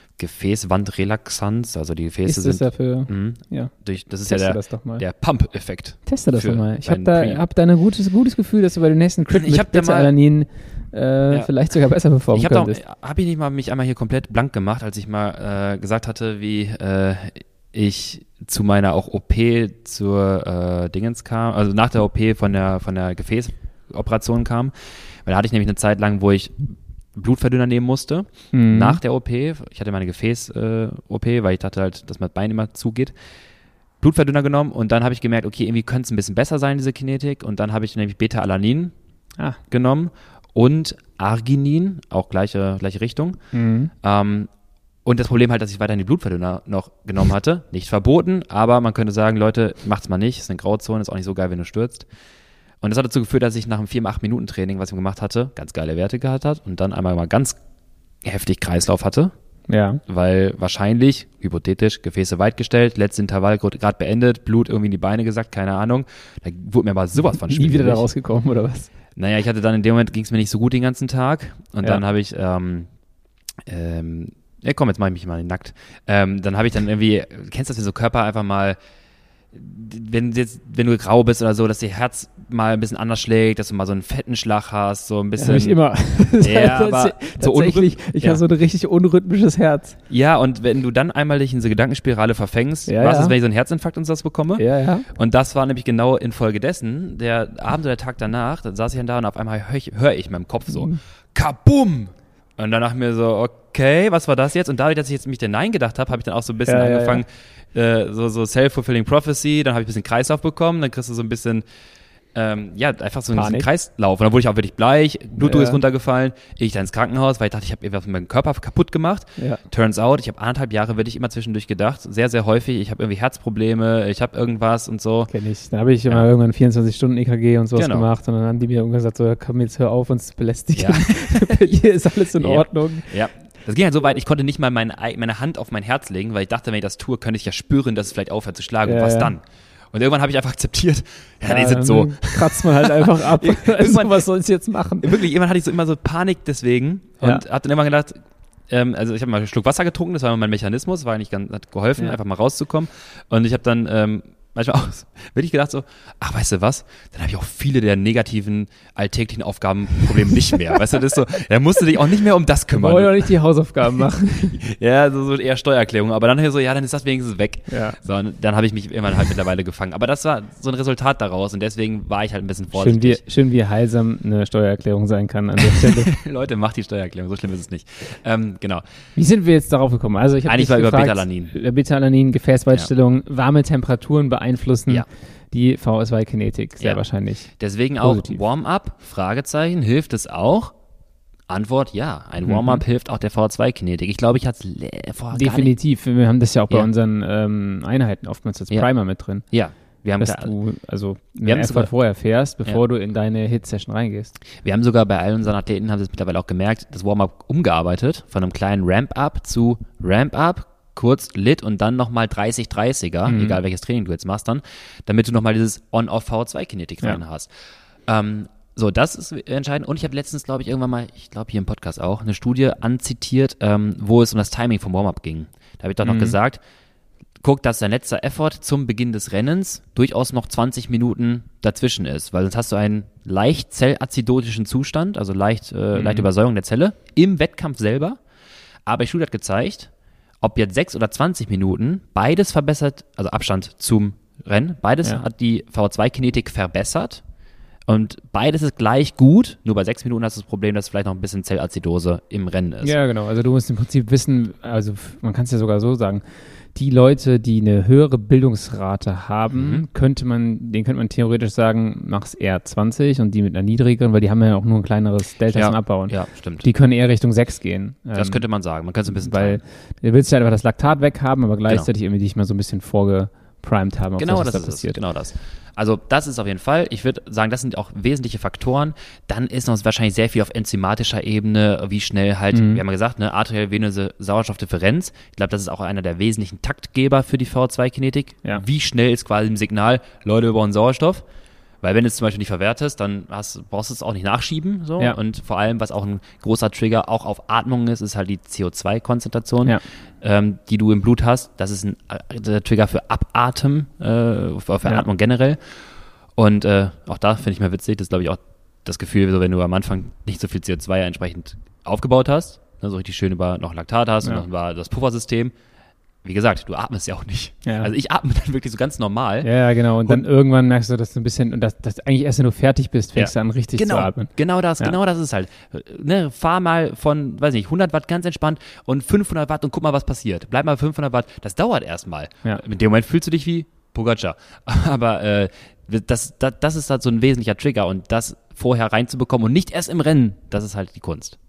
Gefäßwandrelaxanz, also die Gefäße Ist das sind, dafür? mh, Ja. durch, das ist Teste ja der, das doch mal. der Pump-Effekt. Teste das für doch mal. Ich habe deinen da, Pre- hab da ein gutes, gutes Gefühl, dass du bei dem nächsten Crit Ich mit hab da mal- Beta-Alanin äh, Ja. vielleicht sogar besser performen Ich habe könntest. hab ich nicht mal mich einmal hier komplett blank gemacht, als ich mal äh, gesagt hatte, wie äh, ich zu meiner auch O P zur äh, Dingens kam, also nach der O P von der von der Gefäßoperation kam. Weil da hatte ich nämlich eine Zeit lang, wo ich Blutverdünner nehmen musste. Mhm. Nach der O P, ich hatte meine Gefäß-O P, weil ich dachte halt, dass mein Bein immer zugeht. Blutverdünner genommen und dann habe ich gemerkt, okay, irgendwie könnte es ein bisschen besser sein, diese Kinetik. Und dann habe ich nämlich Beta-Alanin Ah. genommen und Arginin, auch gleiche, gleiche Richtung. Mhm. Ähm, und das Problem halt, dass ich weiterhin die Blutverdünner noch genommen hatte. Nicht verboten, aber man könnte sagen, Leute, macht's mal nicht. Ist eine Grauzone, ist auch nicht so geil, wenn du stürzt. Und das hat dazu geführt, dass ich nach einem vier acht Minuten Training, was ich gemacht hatte, ganz geile Werte gehabt hat und dann einmal mal ganz heftig Kreislauf hatte, Ja. weil wahrscheinlich, hypothetisch, Gefäße weit gestellt, letztes Intervall gerade beendet, Blut irgendwie in die Beine gesackt, keine Ahnung. Da wurde mir aber sowas von Nie wieder da schwindelig. rausgekommen, oder was? Naja, ich hatte dann in dem Moment, ging es mir nicht so gut den ganzen Tag und Ja. dann habe ich, ähm, ähm, ja komm, jetzt mache ich mich mal nackt. Ähm, dann habe ich dann irgendwie, kennst du das, wie so Körper einfach mal, wenn jetzt, wenn du grau bist oder so, dass ihr Herz mal ein bisschen anders schlägt, dass du mal so einen fetten Schlag hast, so ein Ja, bisschen. hab ich immer. Ja, aber so tatsächlich, unrhyth- ich ja. habe so ein richtig unrhythmisches Herz. Ja, und wenn du dann einmal dich in so Gedankenspirale verfängst, Ja, was ja. ist, wenn ich so einen Herzinfarkt und sowas bekomme? Ja, ja. Und das war nämlich genau infolgedessen, der Abend oder der Tag danach, dann saß ich dann da und auf einmal höre ich, hör ich in meinem Kopf so, Mhm. kabum! Und dann dachte ich mir so, okay, was war das jetzt? Und dadurch, dass ich jetzt mich den Nein gedacht habe, habe ich dann auch so ein bisschen Ja, ja, angefangen, Äh, so, so self-fulfilling prophecy, dann habe ich ein bisschen Kreislauf bekommen, dann kriegst du so ein bisschen, ähm, ja, einfach so ein bisschen Panik. Kreislauf. Und dann wurde ich auch wirklich bleich, Blutdruck Ja. ist runtergefallen, ich dann ins Krankenhaus, weil ich dachte, ich habe irgendwas mit meinem Körper kaputt gemacht. Ja. Turns out, ich habe anderthalb Jahre wirklich immer zwischendurch gedacht, sehr, sehr häufig, ich habe irgendwie Herzprobleme, ich habe irgendwas und so. Kenn ich. Dann habe ich Ja. immer irgendwann vierundzwanzig Stunden E K G und sowas Genau. gemacht und dann haben die mir irgendwann gesagt, so, komm, jetzt hör auf, uns zu belästigen. Ja. Hier ist alles in Ja. Ordnung. Ja. Das ging halt so weit, ich konnte nicht mal meine, Ei- meine Hand auf mein Herz legen, weil ich dachte, wenn ich das tue, könnte ich ja spüren, dass es vielleicht aufhört zu schlagen. Ja, und was ja. dann? Und irgendwann habe ich einfach akzeptiert, ja, die sind so. Kratzt man halt einfach ab. Also, was soll ich jetzt machen? Wirklich, irgendwann hatte ich so immer so Panik deswegen und Ja. habe dann immer gedacht, ähm, also ich habe mal einen Schluck Wasser getrunken, das war mein Mechanismus, war eigentlich ganz, hat geholfen, Ja. einfach mal rauszukommen. Und ich habe dann ähm, manchmal auch wirklich gedacht so, ach, weißt du was, dann habe ich auch viele der negativen, alltäglichen Aufgabenprobleme nicht mehr. Weißt du, das ist so, dann musst du dich auch nicht mehr um das Wir wollen kümmern. doch nicht die Hausaufgaben machen. Ja, so, so eher Steuererklärung. Aber dann so, ja, dann ist das wenigstens weg. Ja. So, und dann habe ich mich irgendwann halt mittlerweile gefangen. Aber das war so ein Resultat daraus und deswegen war ich halt ein bisschen Schön wie, vorsichtig. schön, wie heilsam eine Steuererklärung sein kann an der Stelle. Leute, macht die Steuererklärung, so schlimm ist es nicht. Ähm, genau. Wie sind wir jetzt darauf gekommen? Also ich habe Eigentlich dich war über gefragt, Betalanin. Über Betalanin, Gefäßweitstellung, warme Temperaturen beeinflussen Ja. die V O zwei Kinetik sehr Ja. wahrscheinlich. Deswegen auch Positiv. Warm-up, Fragezeichen, hilft es auch? Antwort, ja. Ein Mhm. Warm-up hilft auch der V O zwei Kinetik. Ich glaube, ich hatte es vorher gar nicht. Definitiv. Wir haben das ja auch bei Ja. unseren ähm, Einheiten oftmals als Ja. Primer mit drin. Ja, wir haben, Dass da, du also Wir haben eine sogar- Effort vorher fährst, bevor Ja. du in deine Hit-Session reingehst. wir haben sogar bei all unseren Athleten, haben sie es mittlerweile auch gemerkt, das Warm-up umgearbeitet von einem kleinen Ramp-up zu Ramp-up, kurz Lit und dann nochmal dreißig dreißiger, Mhm. egal welches Training du jetzt machst dann, damit du nochmal dieses On-Off-V O zwei Kinetik Ja. rein hast. Ähm, so, das ist entscheidend. Und ich habe letztens, glaube ich, irgendwann mal, ich glaube hier im Podcast auch, eine Studie anzitiert, ähm, wo es um das Timing vom Warm-up ging. Da habe ich doch noch Mhm. gesagt, guck, dass dein letzter Effort zum Beginn des Rennens durchaus noch zwanzig Minuten dazwischen ist, weil sonst hast du einen leicht zellazidotischen Zustand, also leicht, äh, Mhm. leichte Übersäuerung der Zelle im Wettkampf selber. Aber die Studie hat gezeigt, ob jetzt sechs oder zwanzig Minuten, beides verbessert, also Abstand zum Rennen, beides Ja. hat die V O zwei Kinetik verbessert. Und beides ist gleich gut, nur bei sechs Minuten hast du das Problem, dass vielleicht noch ein bisschen Zellazidose im Rennen ist. Ja, genau. Also du musst im Prinzip wissen, also f- man kann es ja sogar so sagen, die Leute, die eine höhere Bildungsrate haben, Mhm. könnte man, denen könnte man theoretisch sagen, mach's eher zwanzig und die mit einer niedrigeren, weil die haben ja auch nur ein kleineres Delta Ja, zum Abbauen. Ja, stimmt. Die können eher Richtung sechs gehen. das Ähm, könnte man sagen. Man könnte es ein bisschen Weil teilen. du willst ja einfach das Laktat weghaben, aber gleichzeitig irgendwie dich mal so ein bisschen vorgeprimed haben, auf Genau, das, was das da ist es. passiert. Genau das. Also das ist auf jeden Fall, ich würde sagen, das sind auch wesentliche Faktoren. Dann ist noch wahrscheinlich sehr viel auf enzymatischer Ebene, wie schnell halt, Mhm. wir haben ja gesagt, ne, arteriell-venöse Sauerstoffdifferenz. Ich glaube, das ist auch einer der wesentlichen Taktgeber für die V O zwei Kinetik. Ja. Wie schnell ist quasi ein Signal, Leute, wir brauchen Sauerstoff. Weil wenn du es zum Beispiel nicht verwertest, dann hast, brauchst du es auch nicht nachschieben. So. Ja. Und vor allem, was auch ein großer Trigger auch auf Atmung ist, ist halt die C O zwei Konzentration, Ja. ähm, die du im Blut hast. Das ist ein äh, Trigger für Abatmen, äh, für, für Ja. Atmung generell. Und äh, auch da finde ich mal witzig, das ist glaube ich auch das Gefühl, so wenn du am Anfang nicht so viel C O zwei entsprechend aufgebaut hast, ne, so richtig schön über noch Laktat hast Ja. und dann war das Puffersystem. Wie gesagt, du atmest ja auch nicht. Ja. Also ich atme dann wirklich so ganz normal. Ja, ja, genau. Und dann irgendwann merkst du, dass du ein bisschen, und das, das eigentlich erst, wenn du fertig bist, fängst Ja. du an, richtig Genau, zu atmen. genau das, Ja. genau das ist halt. Ne, fahr mal von, weiß nicht, hundert Watt ganz entspannt und fünfhundert Watt und guck mal, was passiert. Bleib mal fünfhundert Watt, das dauert erstmal. Ja. In dem Moment fühlst du dich wie Pogacar. Aber äh, das, das, das ist halt so ein wesentlicher Trigger und das vorher reinzubekommen und nicht erst im Rennen, das ist halt die Kunst.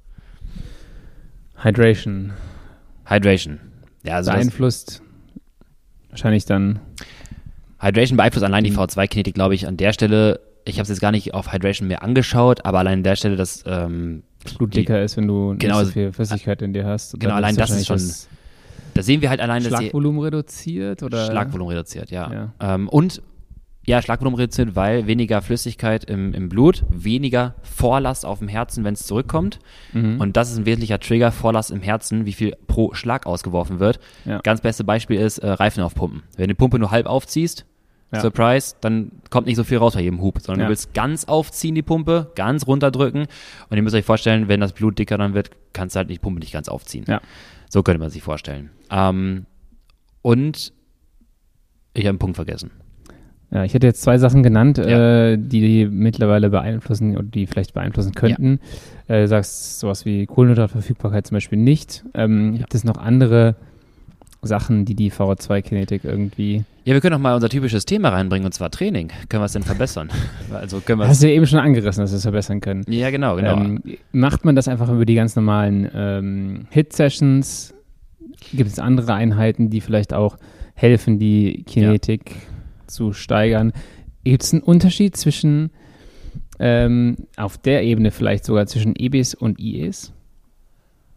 Hydration Hydration. Ja, also das, beeinflusst wahrscheinlich dann, Hydration beeinflusst allein die Mhm. V O zwei Kinetik, glaube ich, an der Stelle. Ich habe es jetzt gar nicht auf Hydration mehr angeschaut, aber allein an der Stelle, dass ähm, Blut die- dicker ist, wenn du Genau, nicht also- so viel Flüssigkeit in dir hast. Und Genau, dann allein das ist wahrscheinlich schon da sehen wir halt allein, das dass die Schlagvolumen reduziert oder? Schlagvolumen reduziert, ja. Ja. Ähm, und ja, Schlagvolumen reduziert, weil weniger Flüssigkeit im, im Blut, weniger Vorlast auf dem Herzen, wenn es zurückkommt. Mhm. Und das ist ein wesentlicher Trigger, Vorlast im Herzen, wie viel pro Schlag ausgeworfen wird. Ja. Ganz beste Beispiel ist äh, Reifen aufpumpen. Wenn du die Pumpe nur halb aufziehst, Ja. Surprise, dann kommt nicht so viel raus bei jedem Hub, sondern Ja. du willst ganz aufziehen die Pumpe, ganz runterdrücken. Und ihr müsst euch vorstellen, wenn das Blut dicker dann wird, kannst du halt die Pumpe nicht ganz aufziehen. Ja. So könnte man sich vorstellen. Ähm, und ich habe einen Punkt vergessen. Ja, ich hätte jetzt zwei Sachen genannt, Ja. äh, die, die mittlerweile beeinflussen oder die vielleicht beeinflussen könnten. Äh, du sagst sowas wie Kohlenhydratverfügbarkeit zum Beispiel nicht. Ähm, Ja. Gibt es noch andere Sachen, die die V O zwei Kinetik irgendwie... Ja, wir können auch mal unser typisches Thema reinbringen, und zwar Training. Können wir es denn verbessern? Also können wir Hast du ja eben schon angerissen, dass wir es verbessern können. Ja, genau, genau. Ähm, macht man das einfach über die ganz normalen ähm, Hit-Sessions? Gibt es andere Einheiten, die vielleicht auch helfen, die Kinetik zu steigern? Gibt es einen Unterschied zwischen, ähm, auf der Ebene vielleicht sogar zwischen E Bs und I Es?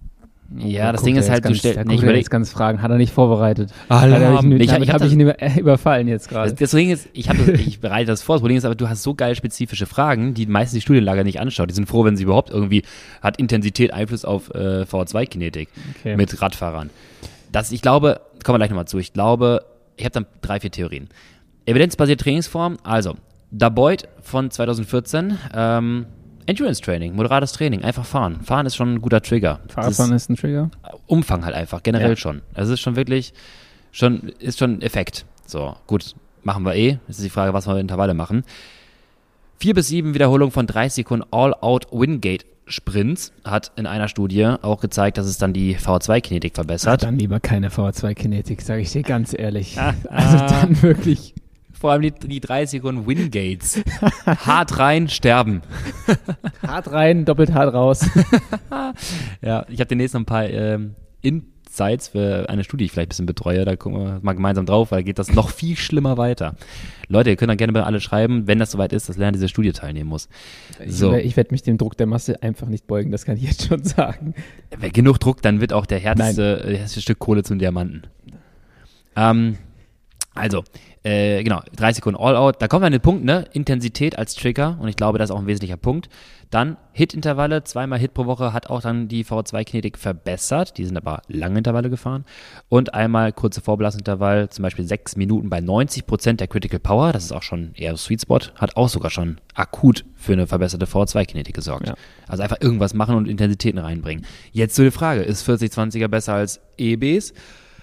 Ja, Da das guckt Ding er ist jetzt halt, du ganz, stellst, da nee, guckt ich er überleg, jetzt ganz Fragen, hat er nicht vorbereitet. Alarm. Hat er mich, Ich hab- damit ich hab habe ich das- ihn über, äh, überfallen jetzt gerade. Das, das Ding ist, ich, hab das, ich bereite das vor, das Problem ist aber, du hast so geil spezifische Fragen, die meistens die Studienlager nicht anschaut. Die sind froh, wenn sie überhaupt irgendwie, hat Intensität Einfluss auf äh, V O zwei Kinetik Okay. mit Radfahrern. Das, ich glaube, kommen wir gleich nochmal zu, ich glaube, ich habe dann drei, vier Theorien. Evidenzbasierte Trainingsform, also, Daboid von zweitausendvierzehn, ähm, Endurance Training, moderates Training, einfach fahren. Fahren ist schon ein guter Trigger. Das Fahrradfahren ist ein Trigger. Umfang halt einfach, generell Ja. schon. Also es ist schon wirklich, schon, ist schon ein Effekt. So, gut, machen wir eh. Jetzt ist die Frage, was wir mit Intervalle machen. Vier bis sieben Wiederholungen von dreißig Sekunden All-Out-Wingate-Sprints hat in einer Studie auch gezeigt, dass es dann die V O zwei Kinetik verbessert. Dann lieber keine V O zwei Kinetik, sage ich dir ganz ehrlich. Ah, Also ah. dann wirklich. Vor allem die, die dreißig Sekunden Wingates. Hart rein, sterben. Hart rein, doppelt hart raus. Ja, ich habe demnächst noch ein paar ähm, Insights für eine Studie, die ich vielleicht ein bisschen betreue. Da gucken wir mal gemeinsam drauf, weil da geht das noch viel schlimmer weiter. Leute, ihr könnt dann gerne bei alle schreiben, wenn das soweit ist, dass Lerner diese Studie teilnehmen muss. So, Ich, ich werde mich dem Druck der Masse einfach nicht beugen, das kann ich jetzt schon sagen. wenn genug Druck, dann wird auch der härteste, äh, härteste Stück Kohle zum Diamanten. Ähm, also, äh, genau, dreißig Sekunden All-Out. Da kommen wir an den Punkt, ne? Intensität als Trigger und ich glaube, das ist auch ein wesentlicher Punkt. Dann Hit-Intervalle, zweimal Hit pro Woche hat auch dann die V O zwei Kinetik verbessert. Die sind aber lange Intervalle gefahren. Und einmal kurze Vorbelasintervall, zum Beispiel sechs Minuten bei neunzig Prozent der Critical Power. Das ist auch schon eher Sweet Spot. Hat auch sogar schon akut für eine verbesserte V O zwei Kinetik gesorgt. Ja. Also einfach irgendwas machen und Intensitäten reinbringen. Jetzt zu der Frage, ist vierzig zwanziger besser als E Bs?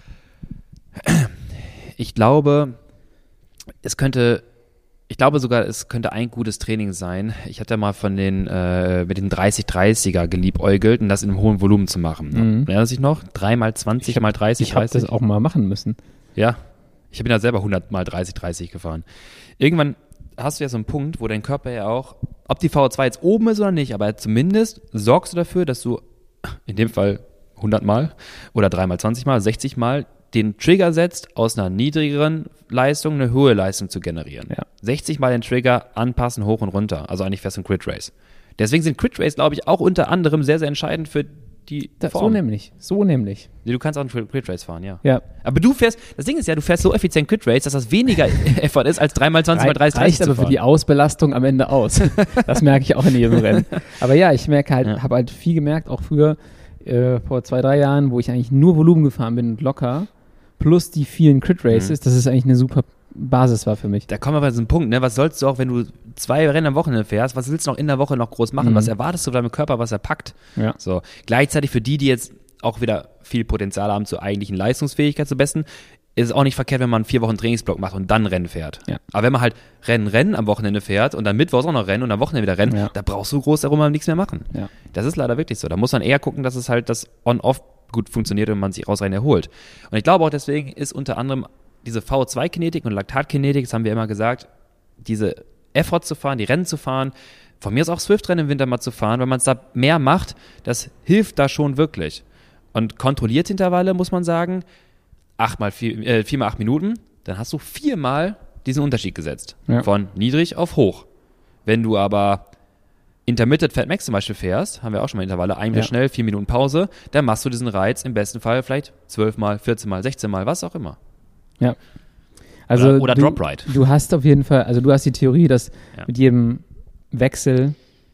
Ich glaube, es könnte, ich glaube sogar, es könnte ein gutes Training sein. Ich hatte mal von den, äh, mit den dreißig dreißiger geliebäugelt und das in einem hohen Volumen zu machen. Mhm. Erinnerst du dich noch? drei mal zwanzig hab- mal dreißig Ich habe dreißig? das auch mal machen müssen. Ja. Ich bin ja selber hundert mal dreißig dreißig gefahren. Irgendwann hast du ja so einen Punkt, wo dein Körper ja auch, ob die V O zwei jetzt oben ist oder nicht, aber zumindest sorgst du dafür, dass du in dem Fall hundert mal oder drei mal zwanzig mal, sechzig mal den Trigger setzt, aus einer niedrigeren Leistung eine hohe Leistung zu generieren. Ja. sechzig mal den Trigger anpassen, hoch und runter. Also eigentlich fährst du ein Crit Race. Deswegen sind Crit Race, glaube ich, auch unter anderem sehr, sehr entscheidend für die Da, so Form. nämlich, so nämlich. Du kannst auch einen Crit Race fahren, ja. Ja. Aber du fährst, das Ding ist ja, du fährst so effizient Crit Race, dass das weniger Effort ist, als drei mal zwanzig mal dreißig reicht zu aber für fahren. die Ausbelastung am Ende aus. Das merke ich auch in jedem Rennen. Aber ja, ich merke halt, Ja. habe halt viel gemerkt, auch früher, äh, vor zwei, drei Jahren, wo ich eigentlich nur Volumen gefahren bin und locker, plus die vielen Crit Races, Mhm. dass es eigentlich eine super Basis war für mich. Da kommen wir bei so einem Punkt, ne? Was sollst du auch, wenn du zwei Rennen am Wochenende fährst, was willst du noch in der Woche noch groß machen? Mhm. Was erwartest du von deinem Körper, was er packt? Ja. So. Gleichzeitig für die, die jetzt auch wieder viel Potenzial haben zur eigentlichen Leistungsfähigkeit zu besten, ist es auch nicht verkehrt, wenn man vier Wochen Trainingsblock macht und dann Rennen fährt. Ja. Aber wenn man halt Rennen, Rennen am Wochenende fährt und dann Mittwochs auch noch Rennen und am Wochenende wieder Rennen, Ja. da brauchst du groß darum nichts mehr machen. Ja. Das ist leider wirklich so. Da muss man eher gucken, dass es halt das On-Off gut funktioniert und man sich ausreichend erholt. Und ich glaube auch deswegen ist unter anderem diese V O zwei Kinetik und Laktatkinetik, das haben wir immer gesagt, diese Effort zu fahren, die Rennen zu fahren, von mir ist auch Swift-Rennen im Winter mal zu fahren, wenn man es da mehr macht, das hilft da schon wirklich. Und kontrollierte Intervalle, muss man sagen, acht mal vier, äh, vier mal acht Minuten, dann hast du viermal diesen Unterschied gesetzt. Ja. Von niedrig auf hoch. Wenn du aber Intermittent Fat Max zum Beispiel fährst, haben wir auch schon mal Intervalle, ein Minute Ja. schnell, vier Minuten Pause, dann machst du diesen Reiz im besten Fall vielleicht zwölf mal, vierzehn mal, sechzehn mal, was auch immer. Ja. Also Oder- oder du, Drop Ride. Du hast auf jeden Fall, also du hast die Theorie, dass Ja. mit jedem Wechsel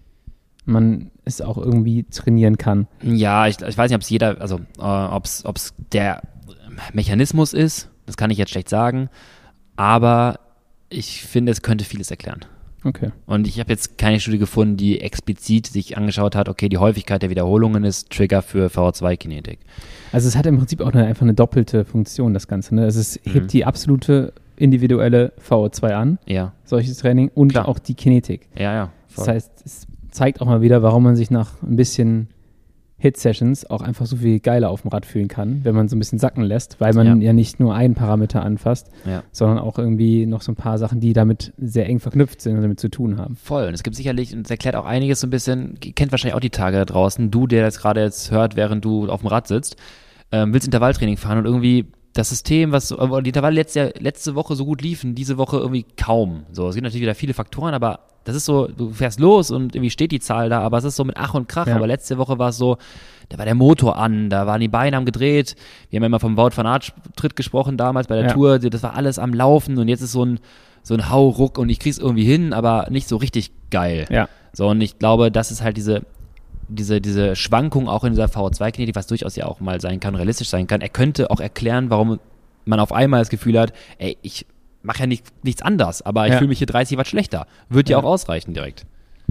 man es auch irgendwie trainieren kann. Ja, ich, ich weiß nicht, ob es jeder, also äh, ob es der Mechanismus ist, das kann ich jetzt schlecht sagen, aber ich finde, es könnte vieles erklären. Okay. Und ich habe jetzt keine Studie gefunden, die explizit sich angeschaut hat, okay, die Häufigkeit der Wiederholungen ist Trigger für V O zwei Kinetik. Also es hat im Prinzip auch eine, einfach eine doppelte Funktion, das Ganze. Ne? Also es Mhm. hebt die absolute individuelle V O zwei an, Ja, solches Training, und Klar. auch die Kinetik. ja, ja. Das heißt, es zeigt auch mal wieder, warum man sich nach ein bisschen Hit-Sessions auch einfach so viel geiler auf dem Rad fühlen kann, wenn man so ein bisschen sacken lässt, weil man Ja. ja, nicht nur einen Parameter anfasst, Ja. sondern auch irgendwie noch so ein paar Sachen, die damit sehr eng verknüpft sind und damit zu tun haben. Voll. Und es gibt sicherlich, und es erklärt auch einiges so ein bisschen, ihr kennt wahrscheinlich auch die Tage da draußen, du, der das gerade jetzt hört, während du auf dem Rad sitzt, ähm, willst Intervalltraining fahren und irgendwie das System, was so, aber die Intervalle letzte, letzte Woche so gut liefen, diese Woche irgendwie kaum. So, es gibt natürlich wieder viele Faktoren, aber das ist so, du fährst los und irgendwie steht die Zahl da, aber es ist so mit Ach und Krach. Ja. Aber letzte Woche war es so, da war der Motor an, da waren die Beine am gedreht. Wir haben ja immer vom Wout van Aert-Tritt gesprochen damals bei der Ja. Tour. Das war alles am Laufen und jetzt ist so ein, so ein Hauruck und ich krieg's irgendwie hin, aber nicht so richtig geil. Ja. So, und ich glaube, das ist halt diese, diese, diese Schwankung auch in dieser V O zwei Kinetik, was durchaus ja auch mal sein kann, realistisch sein kann. Er könnte auch erklären, warum man auf einmal das Gefühl hat, ey, ich mache ja nicht, nichts anders, aber ich Ja. fühle mich hier dreißig Watt schlechter. Wird ja Ja. auch ausreichen direkt.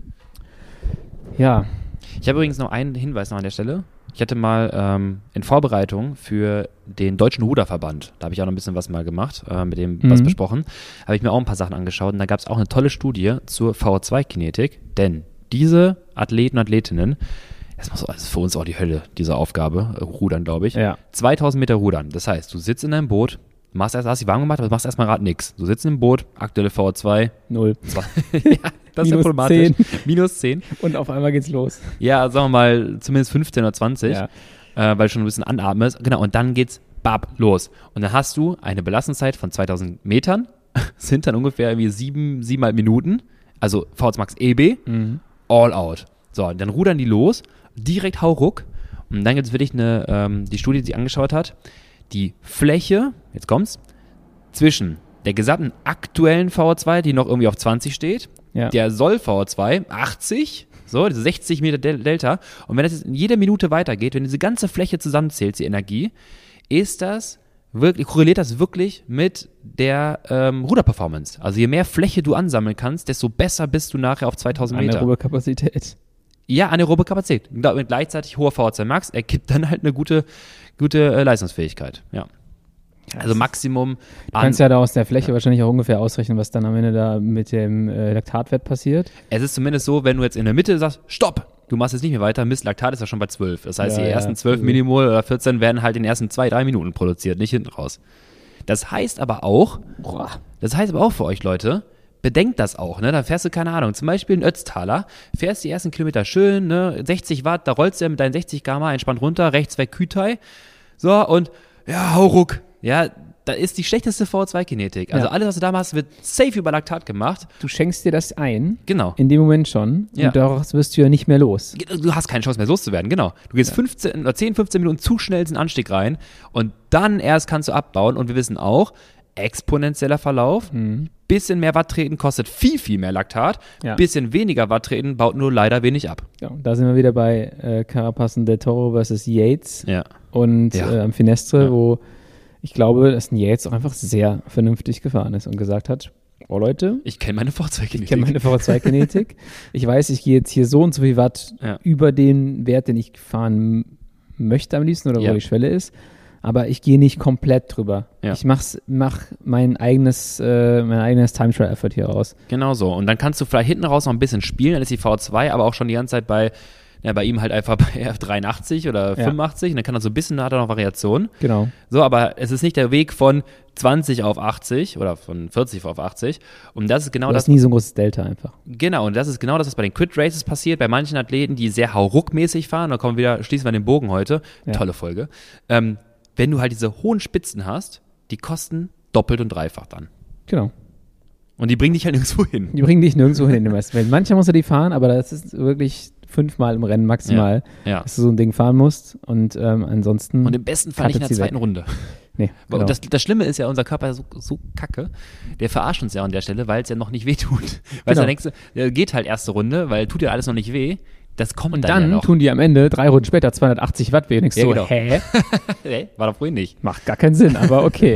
Ja. Ich habe übrigens noch einen Hinweis noch an der Stelle. Ich hatte mal ähm, in Vorbereitung für den Deutschen Ruderverband, da habe ich auch noch ein bisschen was mal gemacht, äh, mit dem was Mhm. besprochen, habe ich mir auch ein paar Sachen angeschaut und da gab es auch eine tolle Studie zur V O zwei Kinetik, denn diese Athleten und Athletinnen, das muss also für uns auch die Hölle, diese Aufgabe, äh, Rudern, glaube ich, Ja. zweitausend Meter Rudern. Das heißt, du sitzt in deinem Boot, machst erst, hast dich warm gemacht, aber du machst erstmal gerade nichts. Du sitzt im Boot, aktuelle V O zwei, Null. zwei, ja, das ist ja Minus problematisch. zehn. Minus zehn. Und auf einmal geht's los. Ja, sagen wir mal zumindest fünfzehn oder zwanzig, Ja. äh, weil du schon ein bisschen anatmest. Genau, und dann geht's bab, los. Und dann hast du eine Belastungszeit von zweitausend Metern, sind dann ungefähr irgendwie sieben, siebeneinhalb Minuten, also V Z Max E B, Mhm. all out. So, und dann rudern die los, direkt hauruck. Und dann gibt es wirklich eine, ähm, die Studie, die sie angeschaut hat, die Fläche, jetzt kommt's, zwischen der gesamten aktuellen V O zwei, die noch irgendwie auf zwanzig steht, Ja. der Soll V O zwei, achtzig, so, diese sechzig Meter Del- Delta. Und wenn das jetzt in jeder Minute weitergeht, wenn diese ganze Fläche zusammenzählt, die Energie, ist das wirklich, korreliert das wirklich mit der ähm, Ruderperformance. Also je mehr Fläche du ansammeln kannst, desto besser bist du nachher auf zweitausend Meter. Anaerobe Kapazität. Ja, anaerobe Kapazität. Mit gleichzeitig hoher V O zwei Max ergibt dann halt eine gute, gute äh, Leistungsfähigkeit. Ja. Also Maximum Du kannst ja da aus der Fläche wahrscheinlich auch ungefähr ausrechnen, was dann am Ende da mit dem äh, Laktatwert passiert. Es ist zumindest so, wenn du jetzt in der Mitte sagst, stopp, du machst jetzt nicht mehr weiter, Mist, Laktat ist ja schon bei zwölf. Das heißt, Ja, die ja, ersten zwölf also- Millimol oder vierzehn werden halt in den ersten zwei, drei Minuten produziert, nicht hinten raus. Das heißt aber auch, Boah. das heißt aber auch für euch Leute, bedenkt das auch, ne? Da fährst du, keine Ahnung, zum Beispiel in Ötztaler, fährst die ersten Kilometer schön, ne? sechzig Watt, da rollst du ja mit deinen sechzig Kilometer pro Stunde entspannt runter, rechts weg Kütai. So, und ja, hauruck. Ja, da ist die schlechteste V O zwei Kinetik. Also Ja. alles, was du da machst, wird safe über Laktat gemacht. Du schenkst dir das ein, Genau. in dem Moment schon, Ja. und daraus wirst du ja nicht mehr los. Du hast keine Chance mehr loszuwerden, genau. Du gehst fünfzehn oder zehn, fünfzehn Minuten zu schnell in den Anstieg rein und dann erst kannst du abbauen. Und wir wissen auch, exponentieller Verlauf, Mhm. bisschen mehr Watt treten kostet viel, viel mehr Laktat, Ja. bisschen weniger Watt treten baut nur leider wenig ab. Ja, und da sind wir wieder bei äh, Carapaz und Del Toro versus Yates Ja. und Ja. äh, am Finestre, Ja. wo ich glaube, dass ein Yates auch einfach sehr vernünftig gefahren ist und gesagt hat, oh Leute, Ich kenne meine Fahrzeugkinetik. ich kenne meine V O zwei Kinetik. Ich weiß, ich gehe jetzt hier so und so viel Watt Ja. über den Wert, den ich fahren m- möchte am liebsten oder Ja. wo die Schwelle ist. Aber ich gehe nicht komplett drüber. Ja. Ich mach's, mach mein eigenes, äh, mein eigenes Time-Trial-Effort hier raus. Genau so. Und dann kannst du vielleicht hinten raus noch ein bisschen spielen, dann ist die V O zwei aber auch schon die ganze Zeit bei, ja, bei ihm halt einfach bei dreiundachtzig oder Ja. fünfundachtzig und dann kann er so ein bisschen, da hat er noch Variation. Genau. So, aber es ist nicht der Weg von zwanzig auf achtzig oder von vierzig auf achtzig. Und das ist genau Du das, hast nie so ein großes Delta einfach. genau, und das ist genau das, was bei den Crit Races passiert, bei manchen Athleten, die sehr hauruckmäßig fahren, da kommen wir wieder, schließen wir den Bogen heute, Ja. tolle Folge, ähm, wenn du halt diese hohen Spitzen hast, die kosten doppelt und dreifach dann. Genau. Und die bringen dich halt nirgendwo hin. Die bringen dich nirgendwo hin in den meisten Fällen. Manchmal musst du die fahren, aber das ist wirklich fünfmal im Rennen maximal, Ja. dass du so ein Ding fahren musst. Und ähm, ansonsten. Und im besten Fall nicht in der Cuttet sie zweiten weg. Runde. nee, Und genau. das, das Schlimme ist ja, unser Körper ist so, so kacke, der verarscht uns ja an der Stelle, weil es ja noch nicht weh tut. Weil Genau. du denkst, der geht halt erste Runde, weil tut ja alles noch nicht weh. Das kommt und dann, dann ja noch. tun die am Ende drei Runden später zweihundertachtzig Watt weh. Und denkst Ja, so, genau. hä? Hey, war doch vorhin nicht. Macht gar keinen Sinn, aber okay.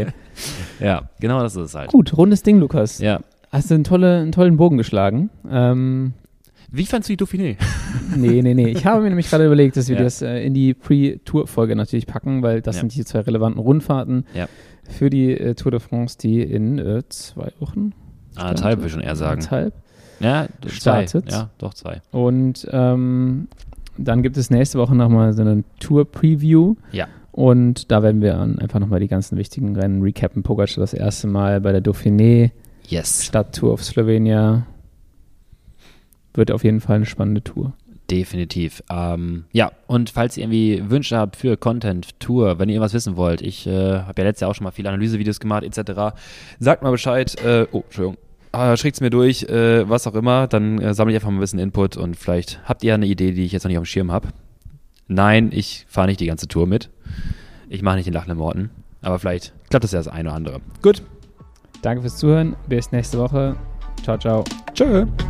Ja, genau das ist es halt. Gut, rundes Ding, Lukas. Ja. Hast du einen, tolle, einen tollen Bogen geschlagen. Ähm, Wie fandst du die Dauphiné? nee, nee, nee. Ich habe mir nämlich gerade überlegt, dass wir Ja. das äh, in die Pre-Tour-Folge natürlich packen, weil das Ja. sind die zwei relevanten Rundfahrten Ja. für die äh, Tour de France, die in äh, zwei Wochen Anderthalb, würde ich schon eher sagen. Anderthalb. Ja, zwei. Startet. Ja, doch zwei. Und ähm, dann gibt es nächste Woche nochmal so eine Tour-Preview. Ja. Und da werden wir dann einfach nochmal die ganzen wichtigen Rennen recappen. Pogacar das erste Mal bei der Dauphiné, Yes. Stadttour auf Slowenien. Wird auf jeden Fall eine spannende Tour. Definitiv. Ähm, ja, und falls ihr irgendwie Wünsche habt für Content, Tour, wenn ihr irgendwas wissen wollt, ich äh, habe ja letztes Jahr auch schon mal viele Analysevideos gemacht, et cetera. Sagt mal Bescheid. Äh, oh, Entschuldigung. Äh, Schickt's mir durch, äh, was auch immer. Dann äh, sammle ich einfach mal ein bisschen Input und vielleicht habt ihr eine Idee, die ich jetzt noch nicht auf dem Schirm habe. Nein, ich fahre nicht die ganze Tour mit. Ich mache nicht den lachenden Morten. Aber vielleicht klappt das ja das eine oder andere. Gut. Danke fürs Zuhören. Bis nächste Woche. Ciao, ciao. Tschö.